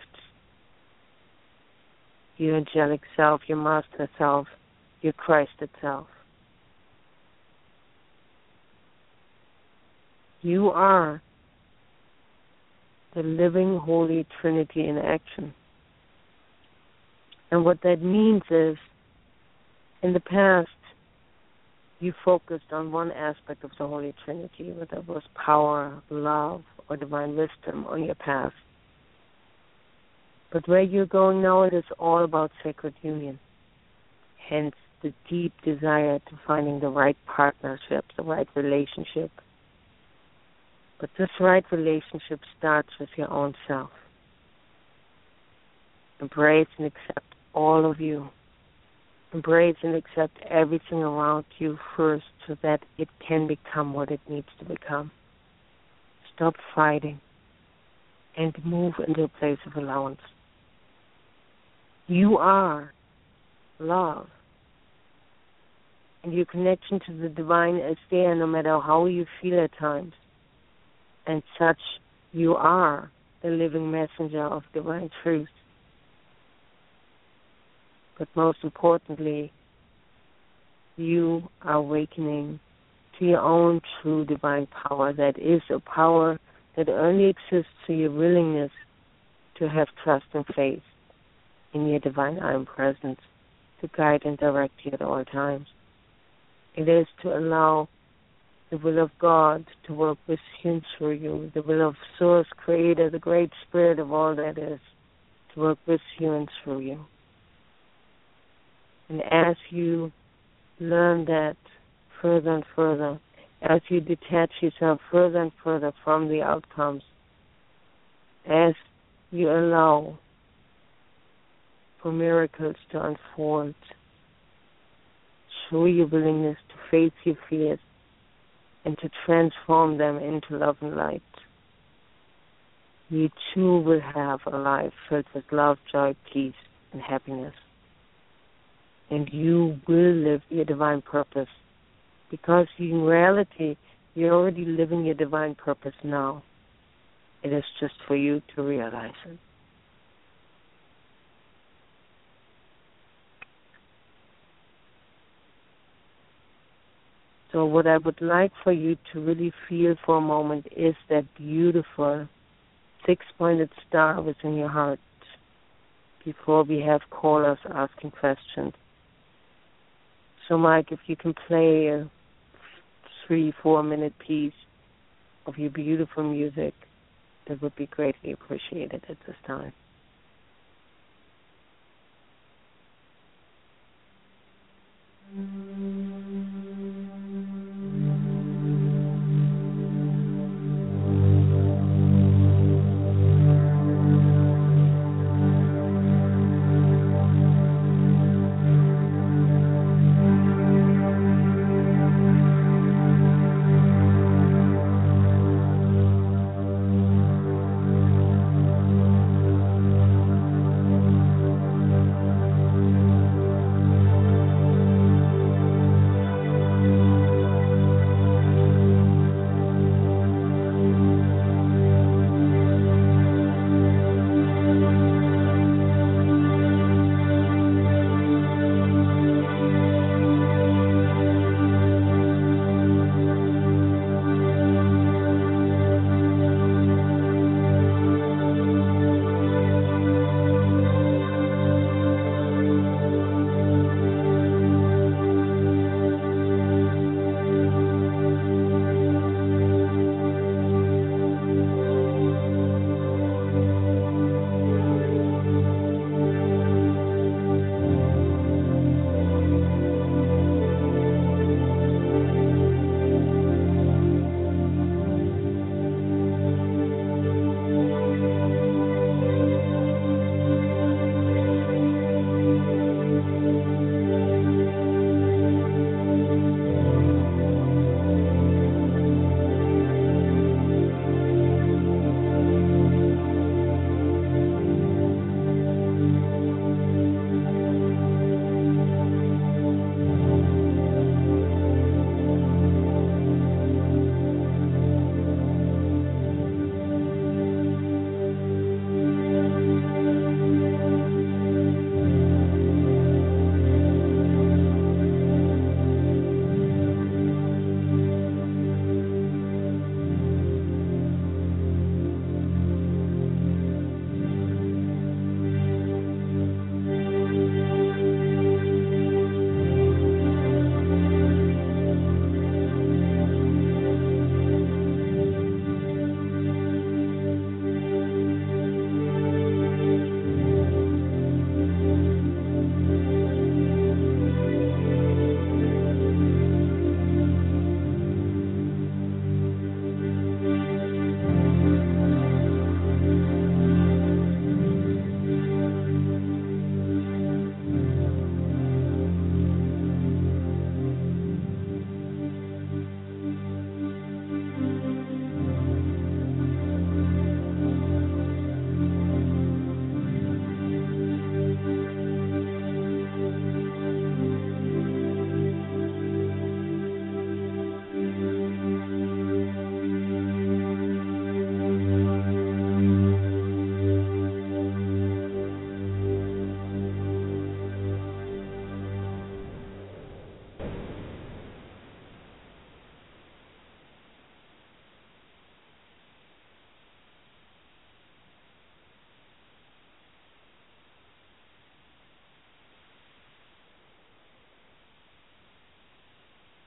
your angelic self, your master self, your Christ itself. You are the living Holy Trinity in action. And what that means is, in the past, you focused on one aspect of the Holy Trinity, whether it was power, love, or divine wisdom on your path. But where you're going now, it is all about sacred union. Hence, the deep desire to finding the right partnership, the right relationship. But this right relationship starts with your own self. Embrace and accept all of you. Embrace and accept everything around you first so that it can become what it needs to become. Stop fighting and move into a place of allowance. You are love. And your connection to the divine is there no matter how you feel at times. And such you are the living messenger of divine truth. But most importantly, you are awakening to your own true divine power that is a power that only exists through your willingness to have trust and faith in your divine I Am presence to guide and direct you at all times. It is to allow the will of God to work with you and through you, the will of Source, Creator, the Great Spirit of all that is, to work with you and through you. And as you learn that further and further, as you detach yourself further and further from the outcomes, as you allow for miracles to unfold through your willingness to face your fears and to transform them into love and light, you too will have a life filled with love, joy, peace, and happiness. And you will live your divine purpose, because in reality, you're already living your divine purpose now. It is just for you to realize it. So what I would like for you to really feel for a moment is that beautiful six-pointed star within your heart before we have callers asking questions. So, Mike, if you can play a three, four-minute piece of your beautiful music, that would be greatly appreciated at this time.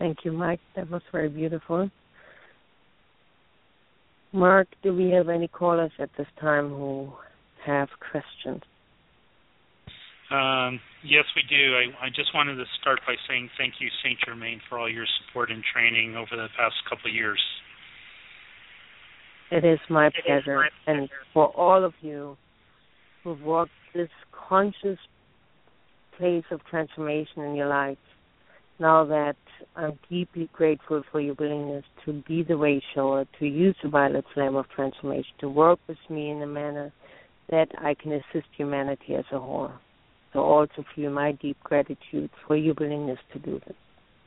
Thank you, Mike. That was very beautiful. Mark, do we have any callers at this time who have questions? Um, yes, we do. I, I just wanted to start by saying thank you, Saint Germain, for all your support and training over the past couple of years. It is my It pleasure. Is my pleasure. And for all of you who've walked this conscious place of transformation in your life, now that I'm deeply grateful for your willingness to be the way shower, to use the violet flame of transformation, to work with me in a manner that I can assist humanity as a whole. So also feel my deep gratitude for your willingness to do this.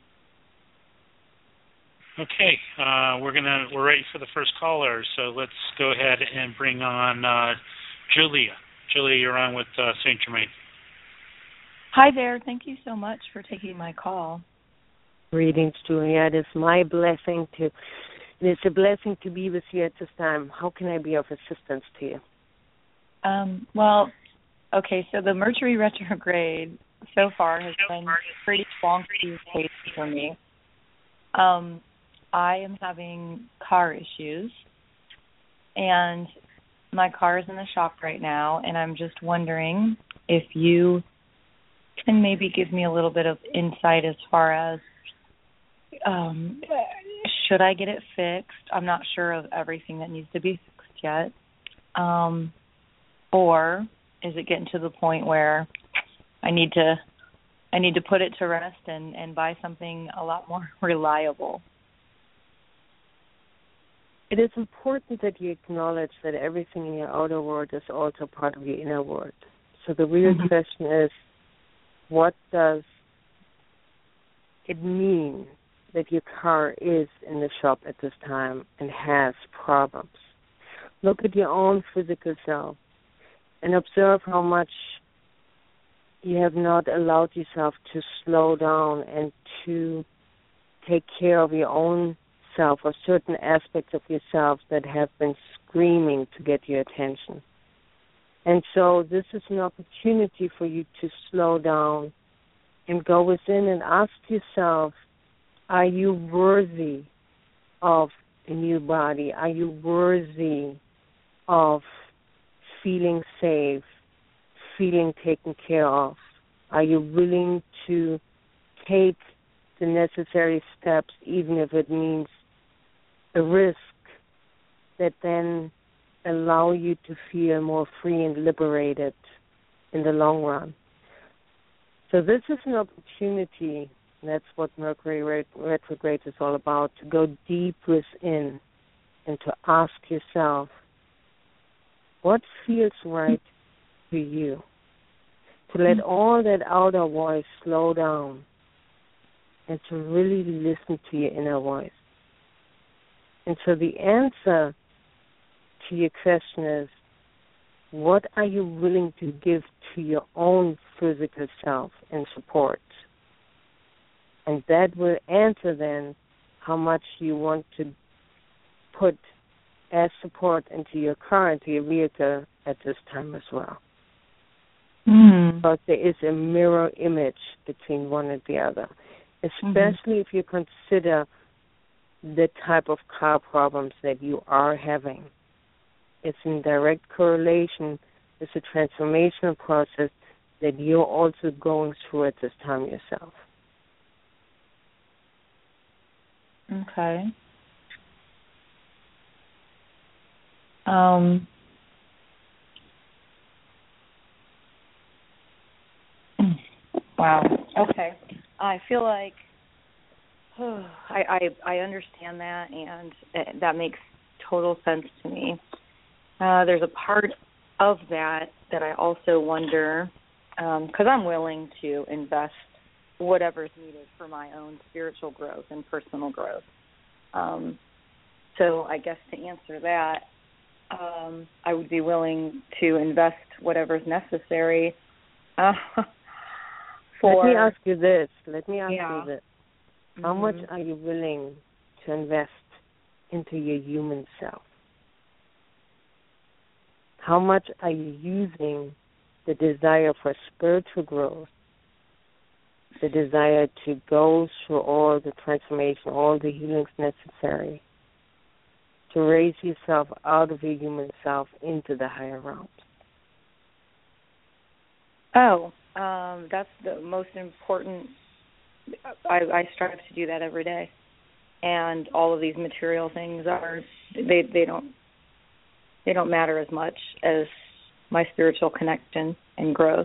Okay, uh, we're gonna we're ready for the first caller. So let's go ahead and bring on uh, Julia. Julia, you're on with uh, Saint Germain. Hi there. Thank you so much for taking my call. Greetings, Julia. It is my blessing to. It is a blessing to be with you at this time. How can I be of assistance to you? Um, well, okay. So the Mercury retrograde so far has been pretty wonky for me. Um, I am having car issues, and my car is in the shop right now, and I'm just wondering if you can maybe give me a little bit of insight as far as um, should I get it fixed? I'm not sure of everything that needs to be fixed yet. Um, or is it getting to the point where I need to I need to put it to rest and, and buy something a lot more reliable? It is important that you acknowledge that everything in your outer world is also part of your inner world. So the real mm-hmm. question is, what does it mean that your car is in the shop at this time and has problems? Look at your own physical self and observe how much you have not allowed yourself to slow down and to take care of your own self or certain aspects of yourself that have been screaming to get your attention. And so this is an opportunity for you to slow down and go within and ask yourself, are you worthy of a new body? Are you worthy of feeling safe, feeling taken care of? Are you willing to take the necessary steps, even if it means a risk that then allow you to feel more free and liberated in the long run? So this is an opportunity, that's what Mercury retrograde is all about, to go deep within and to ask yourself, what feels right to you? To let all that outer voice slow down and to really listen to your inner voice. And so the answer to your question is, what are you willing to give to your own physical self and support? And that will answer then how much you want to put as support into your car, into your vehicle at this time as well. Mm. Because there is a mirror image between one and the other, especially mm-hmm. if you consider the type of car problems that you are having. It's in direct correlation with the transformational process that you're also going through at this time yourself. Okay. Um, wow. Okay. I feel like oh, I, I I understand that, and that makes total sense to me. Uh, there's a part of that that I also wonder, because um, I'm willing to invest whatever's needed for my own spiritual growth and personal growth. Um, so I guess to answer that, um, I would be willing to invest whatever's necessary. Uh, for, Let me ask you this. Let me ask yeah. you this. How mm-hmm. much are you willing to invest into your human self? How much are you using the desire for spiritual growth the desire to go through all the transformation, all the healings necessary to raise yourself out of your human self into the higher realms? Oh, um, that's the most important. I, I strive to do that every day, and all of these material things are they they don't they don't matter as much as my spiritual connection and growth.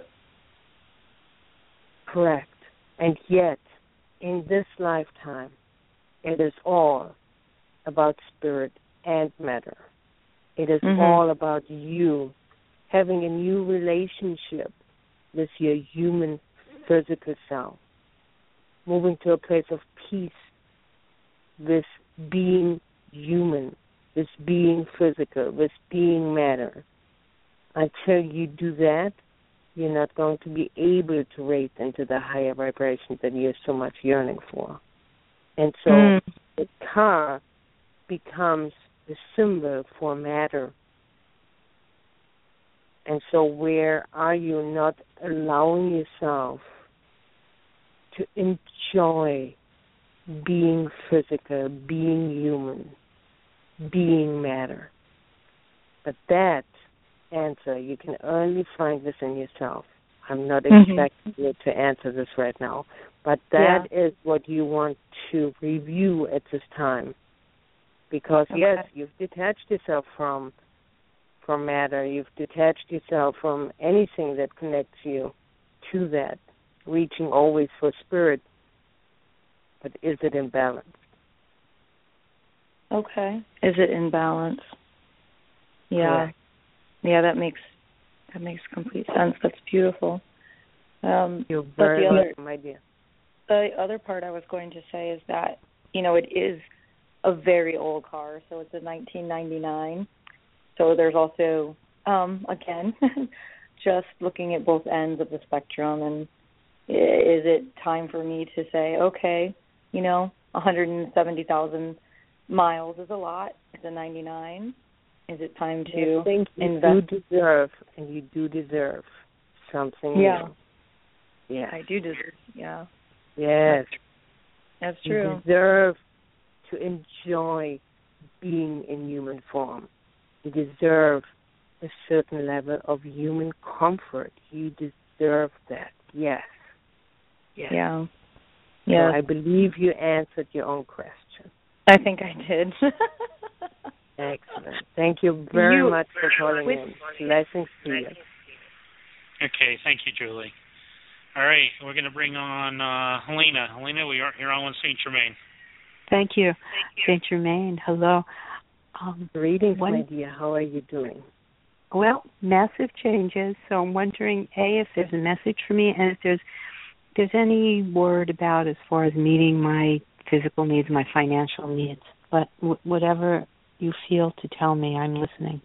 Correct. And yet, in this lifetime, it is all about spirit and matter. It is mm-hmm. all about you having a new relationship with your human physical self, moving to a place of peace with being human, with being physical, with being matter. Until you do that, you're not going to be able to raise into the higher vibrations that you're so much yearning for. And so mm. the car becomes the symbol for matter. And so where are you not allowing yourself to enjoy being physical, being human, being matter? But that answer you can only find within yourself. I'm not mm-hmm. expecting you to answer this right now, but that yeah. is what you want to review at this time. Because okay. yes, you've detached yourself from from matter, you've detached yourself from anything that connects you to that, reaching always for spirit. But is it in balance? Okay. Is it in balance? Yeah. Correct. Yeah, that makes that makes complete sense. That's beautiful. Um, You're but very the other, welcome, my dear. The other part I was going to say is that, you know, it is a very old car, so it's a nineteen ninety-nine. So there's also, um, again, just looking at both ends of the spectrum, and is it time for me to say, okay, you know, one hundred seventy thousand miles is a lot. It's a ninety-nine. Is it time to I think you invest? do deserve, and you do deserve something yeah. new. Yeah. I do deserve, yeah. Yes. That's true. You deserve to enjoy being in human form. You deserve a certain level of human comfort. You deserve that. Yes. Yes. Yeah. Yeah. So I believe you answered your own question. I think I did. Excellent. Thank you very you, much for calling with, in. Blessings to you. Okay, thank you, Julie. All right, we're going to bring on uh, Helena. Helena, we are here on Saint Germain. Thank you, Saint Germain. Hello. Um, Greetings, one, my dear. How are you doing? Well, massive changes. So I'm wondering, A, if there's a message for me, and if there's if there's any word about as far as meeting my physical needs, my financial needs. But w- whatever you feel to tell me, I'm listening.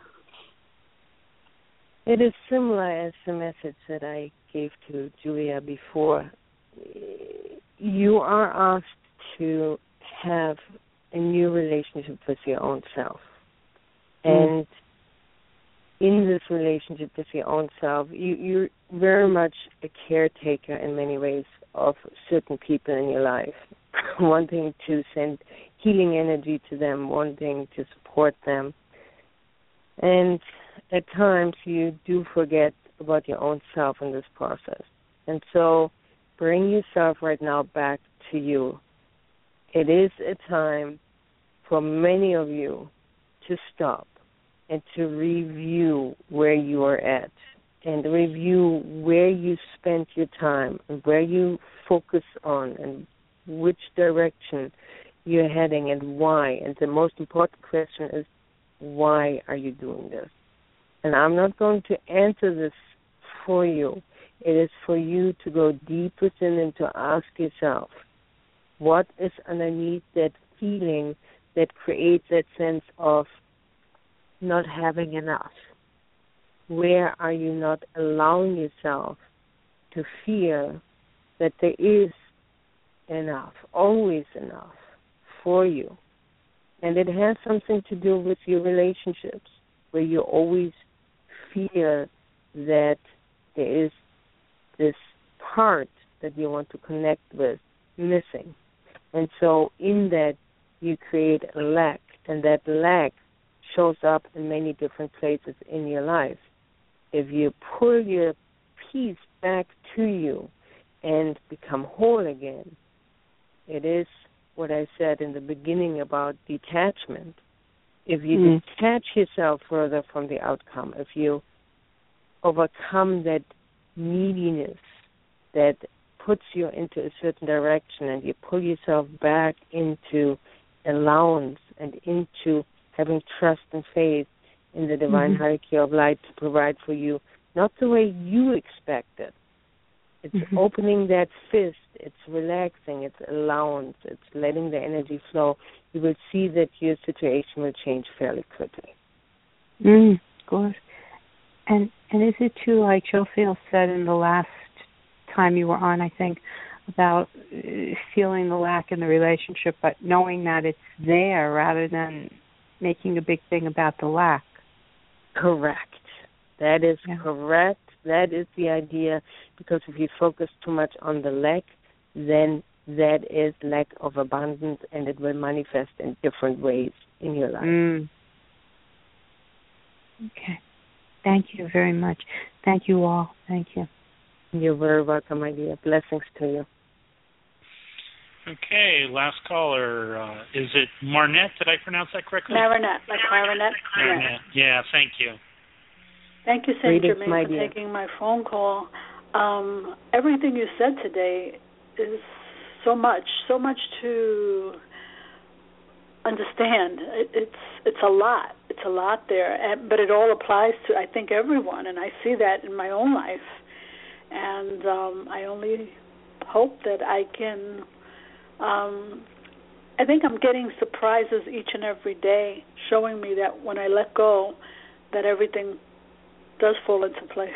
It is similar as the message that I gave to Julia before. You are asked to have a new relationship with your own self. And mm. in this relationship with your own self, you, you're very much a caretaker in many ways of certain people in your life, wanting to send healing energy to them, wanting to support them. And at times you do forget about your own self in this process. And so bring yourself right now back to you. It is a time for many of you to stop and to review where you are at and review where you spent your time and where you focus on and which direction you're heading and why. And the most important question is, why are you doing this? And I'm not going to answer this for you. It is for you to go deep within and to ask yourself, what is underneath that feeling that creates that sense of not having enough? Where are you not allowing yourself to feel that there is enough, always enough for you? And it has something to do with your relationships, where you always feel that there is this part that you want to connect with missing. And so in that, you create a lack, and that lack shows up in many different places in your life. If you pull your peace back to you and become whole again, it is what I said in the beginning about detachment. If you mm. detach yourself further from the outcome, if you overcome that neediness that puts you into a certain direction and you pull yourself back into allowance and into having trust and faith in the divine mm-hmm. hierarchy of light to provide for you, not the way you expect it. It's mm-hmm. opening that fist, it's relaxing, it's allowance, it's letting the energy flow. You will see that your situation will change fairly quickly. Mm, of course. And and is it too, like Jophiel said in the last time you were on, I think, about feeling the lack in the relationship, but knowing that it's there rather than making a big thing about the lack? Correct. That is yeah. correct. That is the idea, because if you focus too much on the lack, then that is lack of abundance, and it will manifest in different ways in your life. Mm. Okay. Thank you very much. Thank you all. Thank you. You're very welcome, my dear. Blessings to you. Okay, last caller. Uh, is it Marnette? Did I pronounce that correctly? Marinette, like Marinette. Marinette. Yeah, thank you. Thank you, Saint Germain, for dear. taking my phone call. Um, everything you said today is so much, so much to understand. It, it's it's a lot. It's a lot there, and, but it all applies to, I think, everyone, and I see that in my own life. And um, I only hope that I can, um, I think I'm getting surprises each and every day showing me that when I let go, that everything does fall into place.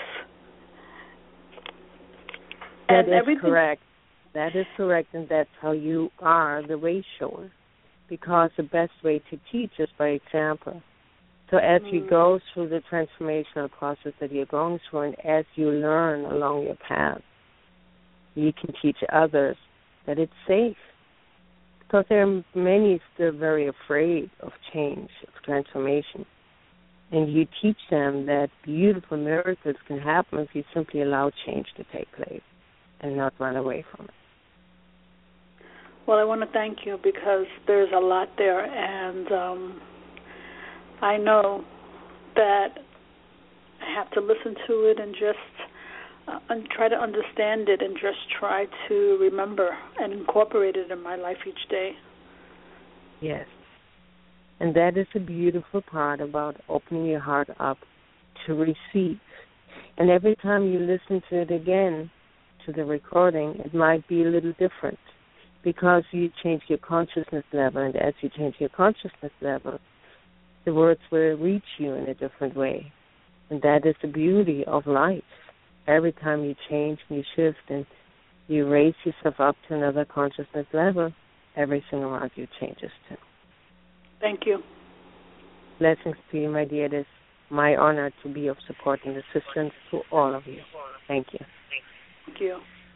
That and is everything... correct. That is correct, and that's how you are the way shower, because the best way to teach is by example. So as mm. you go through the transformational process that you're going through, and as you learn along your path, you can teach others that it's safe. Because there are many still very afraid of change, of transformation. And you teach them that beautiful miracles can happen if you simply allow change to take place and not run away from it. Well, I want to thank you, because there's a lot there, and um, I know that I have to listen to it and just uh, and try to understand it and just try to remember and incorporate it in my life each day. Yes. And that is a beautiful part about opening your heart up to receive. And every time you listen to it again, to the recording, it might be a little different, because you change your consciousness level, and as you change your consciousness level, the words will reach you in a different way. And that is the beauty of life. Every time you change and you shift and you raise yourself up to another consciousness level, everything around you changes too. Thank you. Blessings to you, my dear. It is my honor to be of support and assistance to all of you. Thank you. Thank you.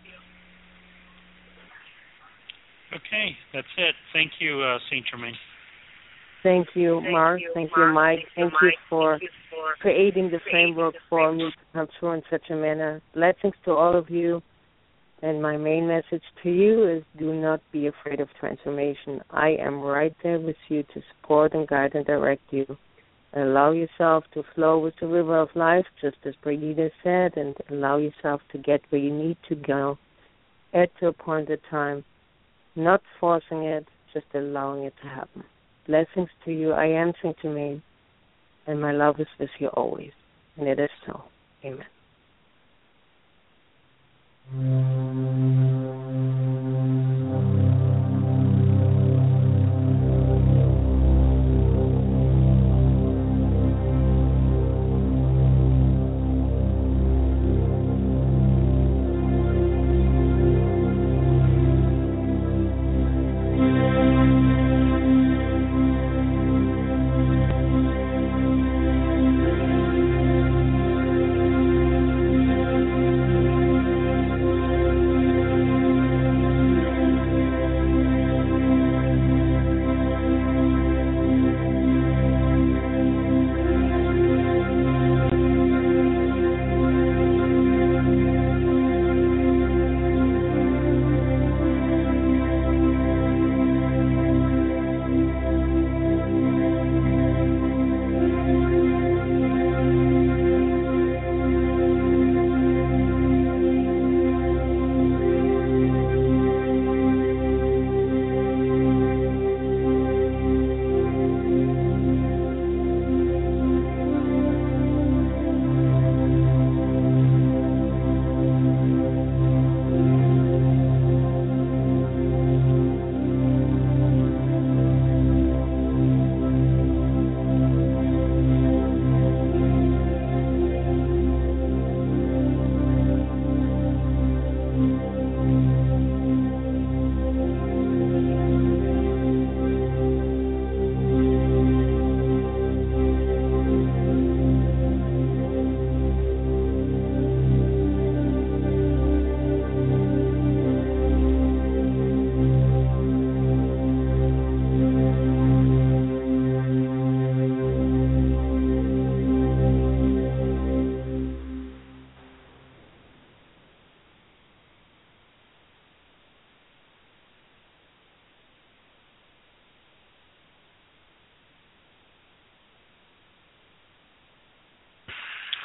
Okay, that's it. Thank you, uh, Saint Germain. Thank you, Mark. Thank you, Mike. Thank you for creating the framework for me to come through in such a manner. Blessings to all of you. And my main message to you is, do not be afraid of transformation. I am right there with you to support and guide and direct you. Allow yourself to flow with the river of life, just as Brigitte said, and allow yourself to get where you need to go at a point in time. Not forcing it, just allowing it to happen. Blessings to you. I am Saint Germain, and my love is with you always. And it is so. Amen.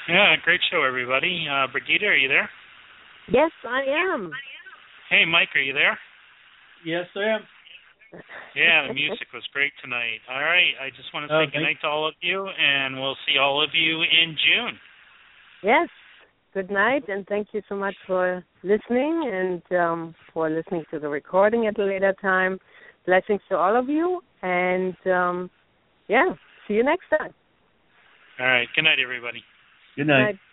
Yeah, great show, everybody. Uh, Brigitte, are you there? Yes, I am. Hey, Mike, are you there? Yes, I am. Yeah, the music was great tonight. All right, I just want to say okay. good night to all of you, and we'll see all of you in June. Yes, good night, and thank you so much for listening and um, for listening to the recording at a later time. Blessings to all of you, and um, yeah, see you next time. All right, good night, everybody. Good night. Good night.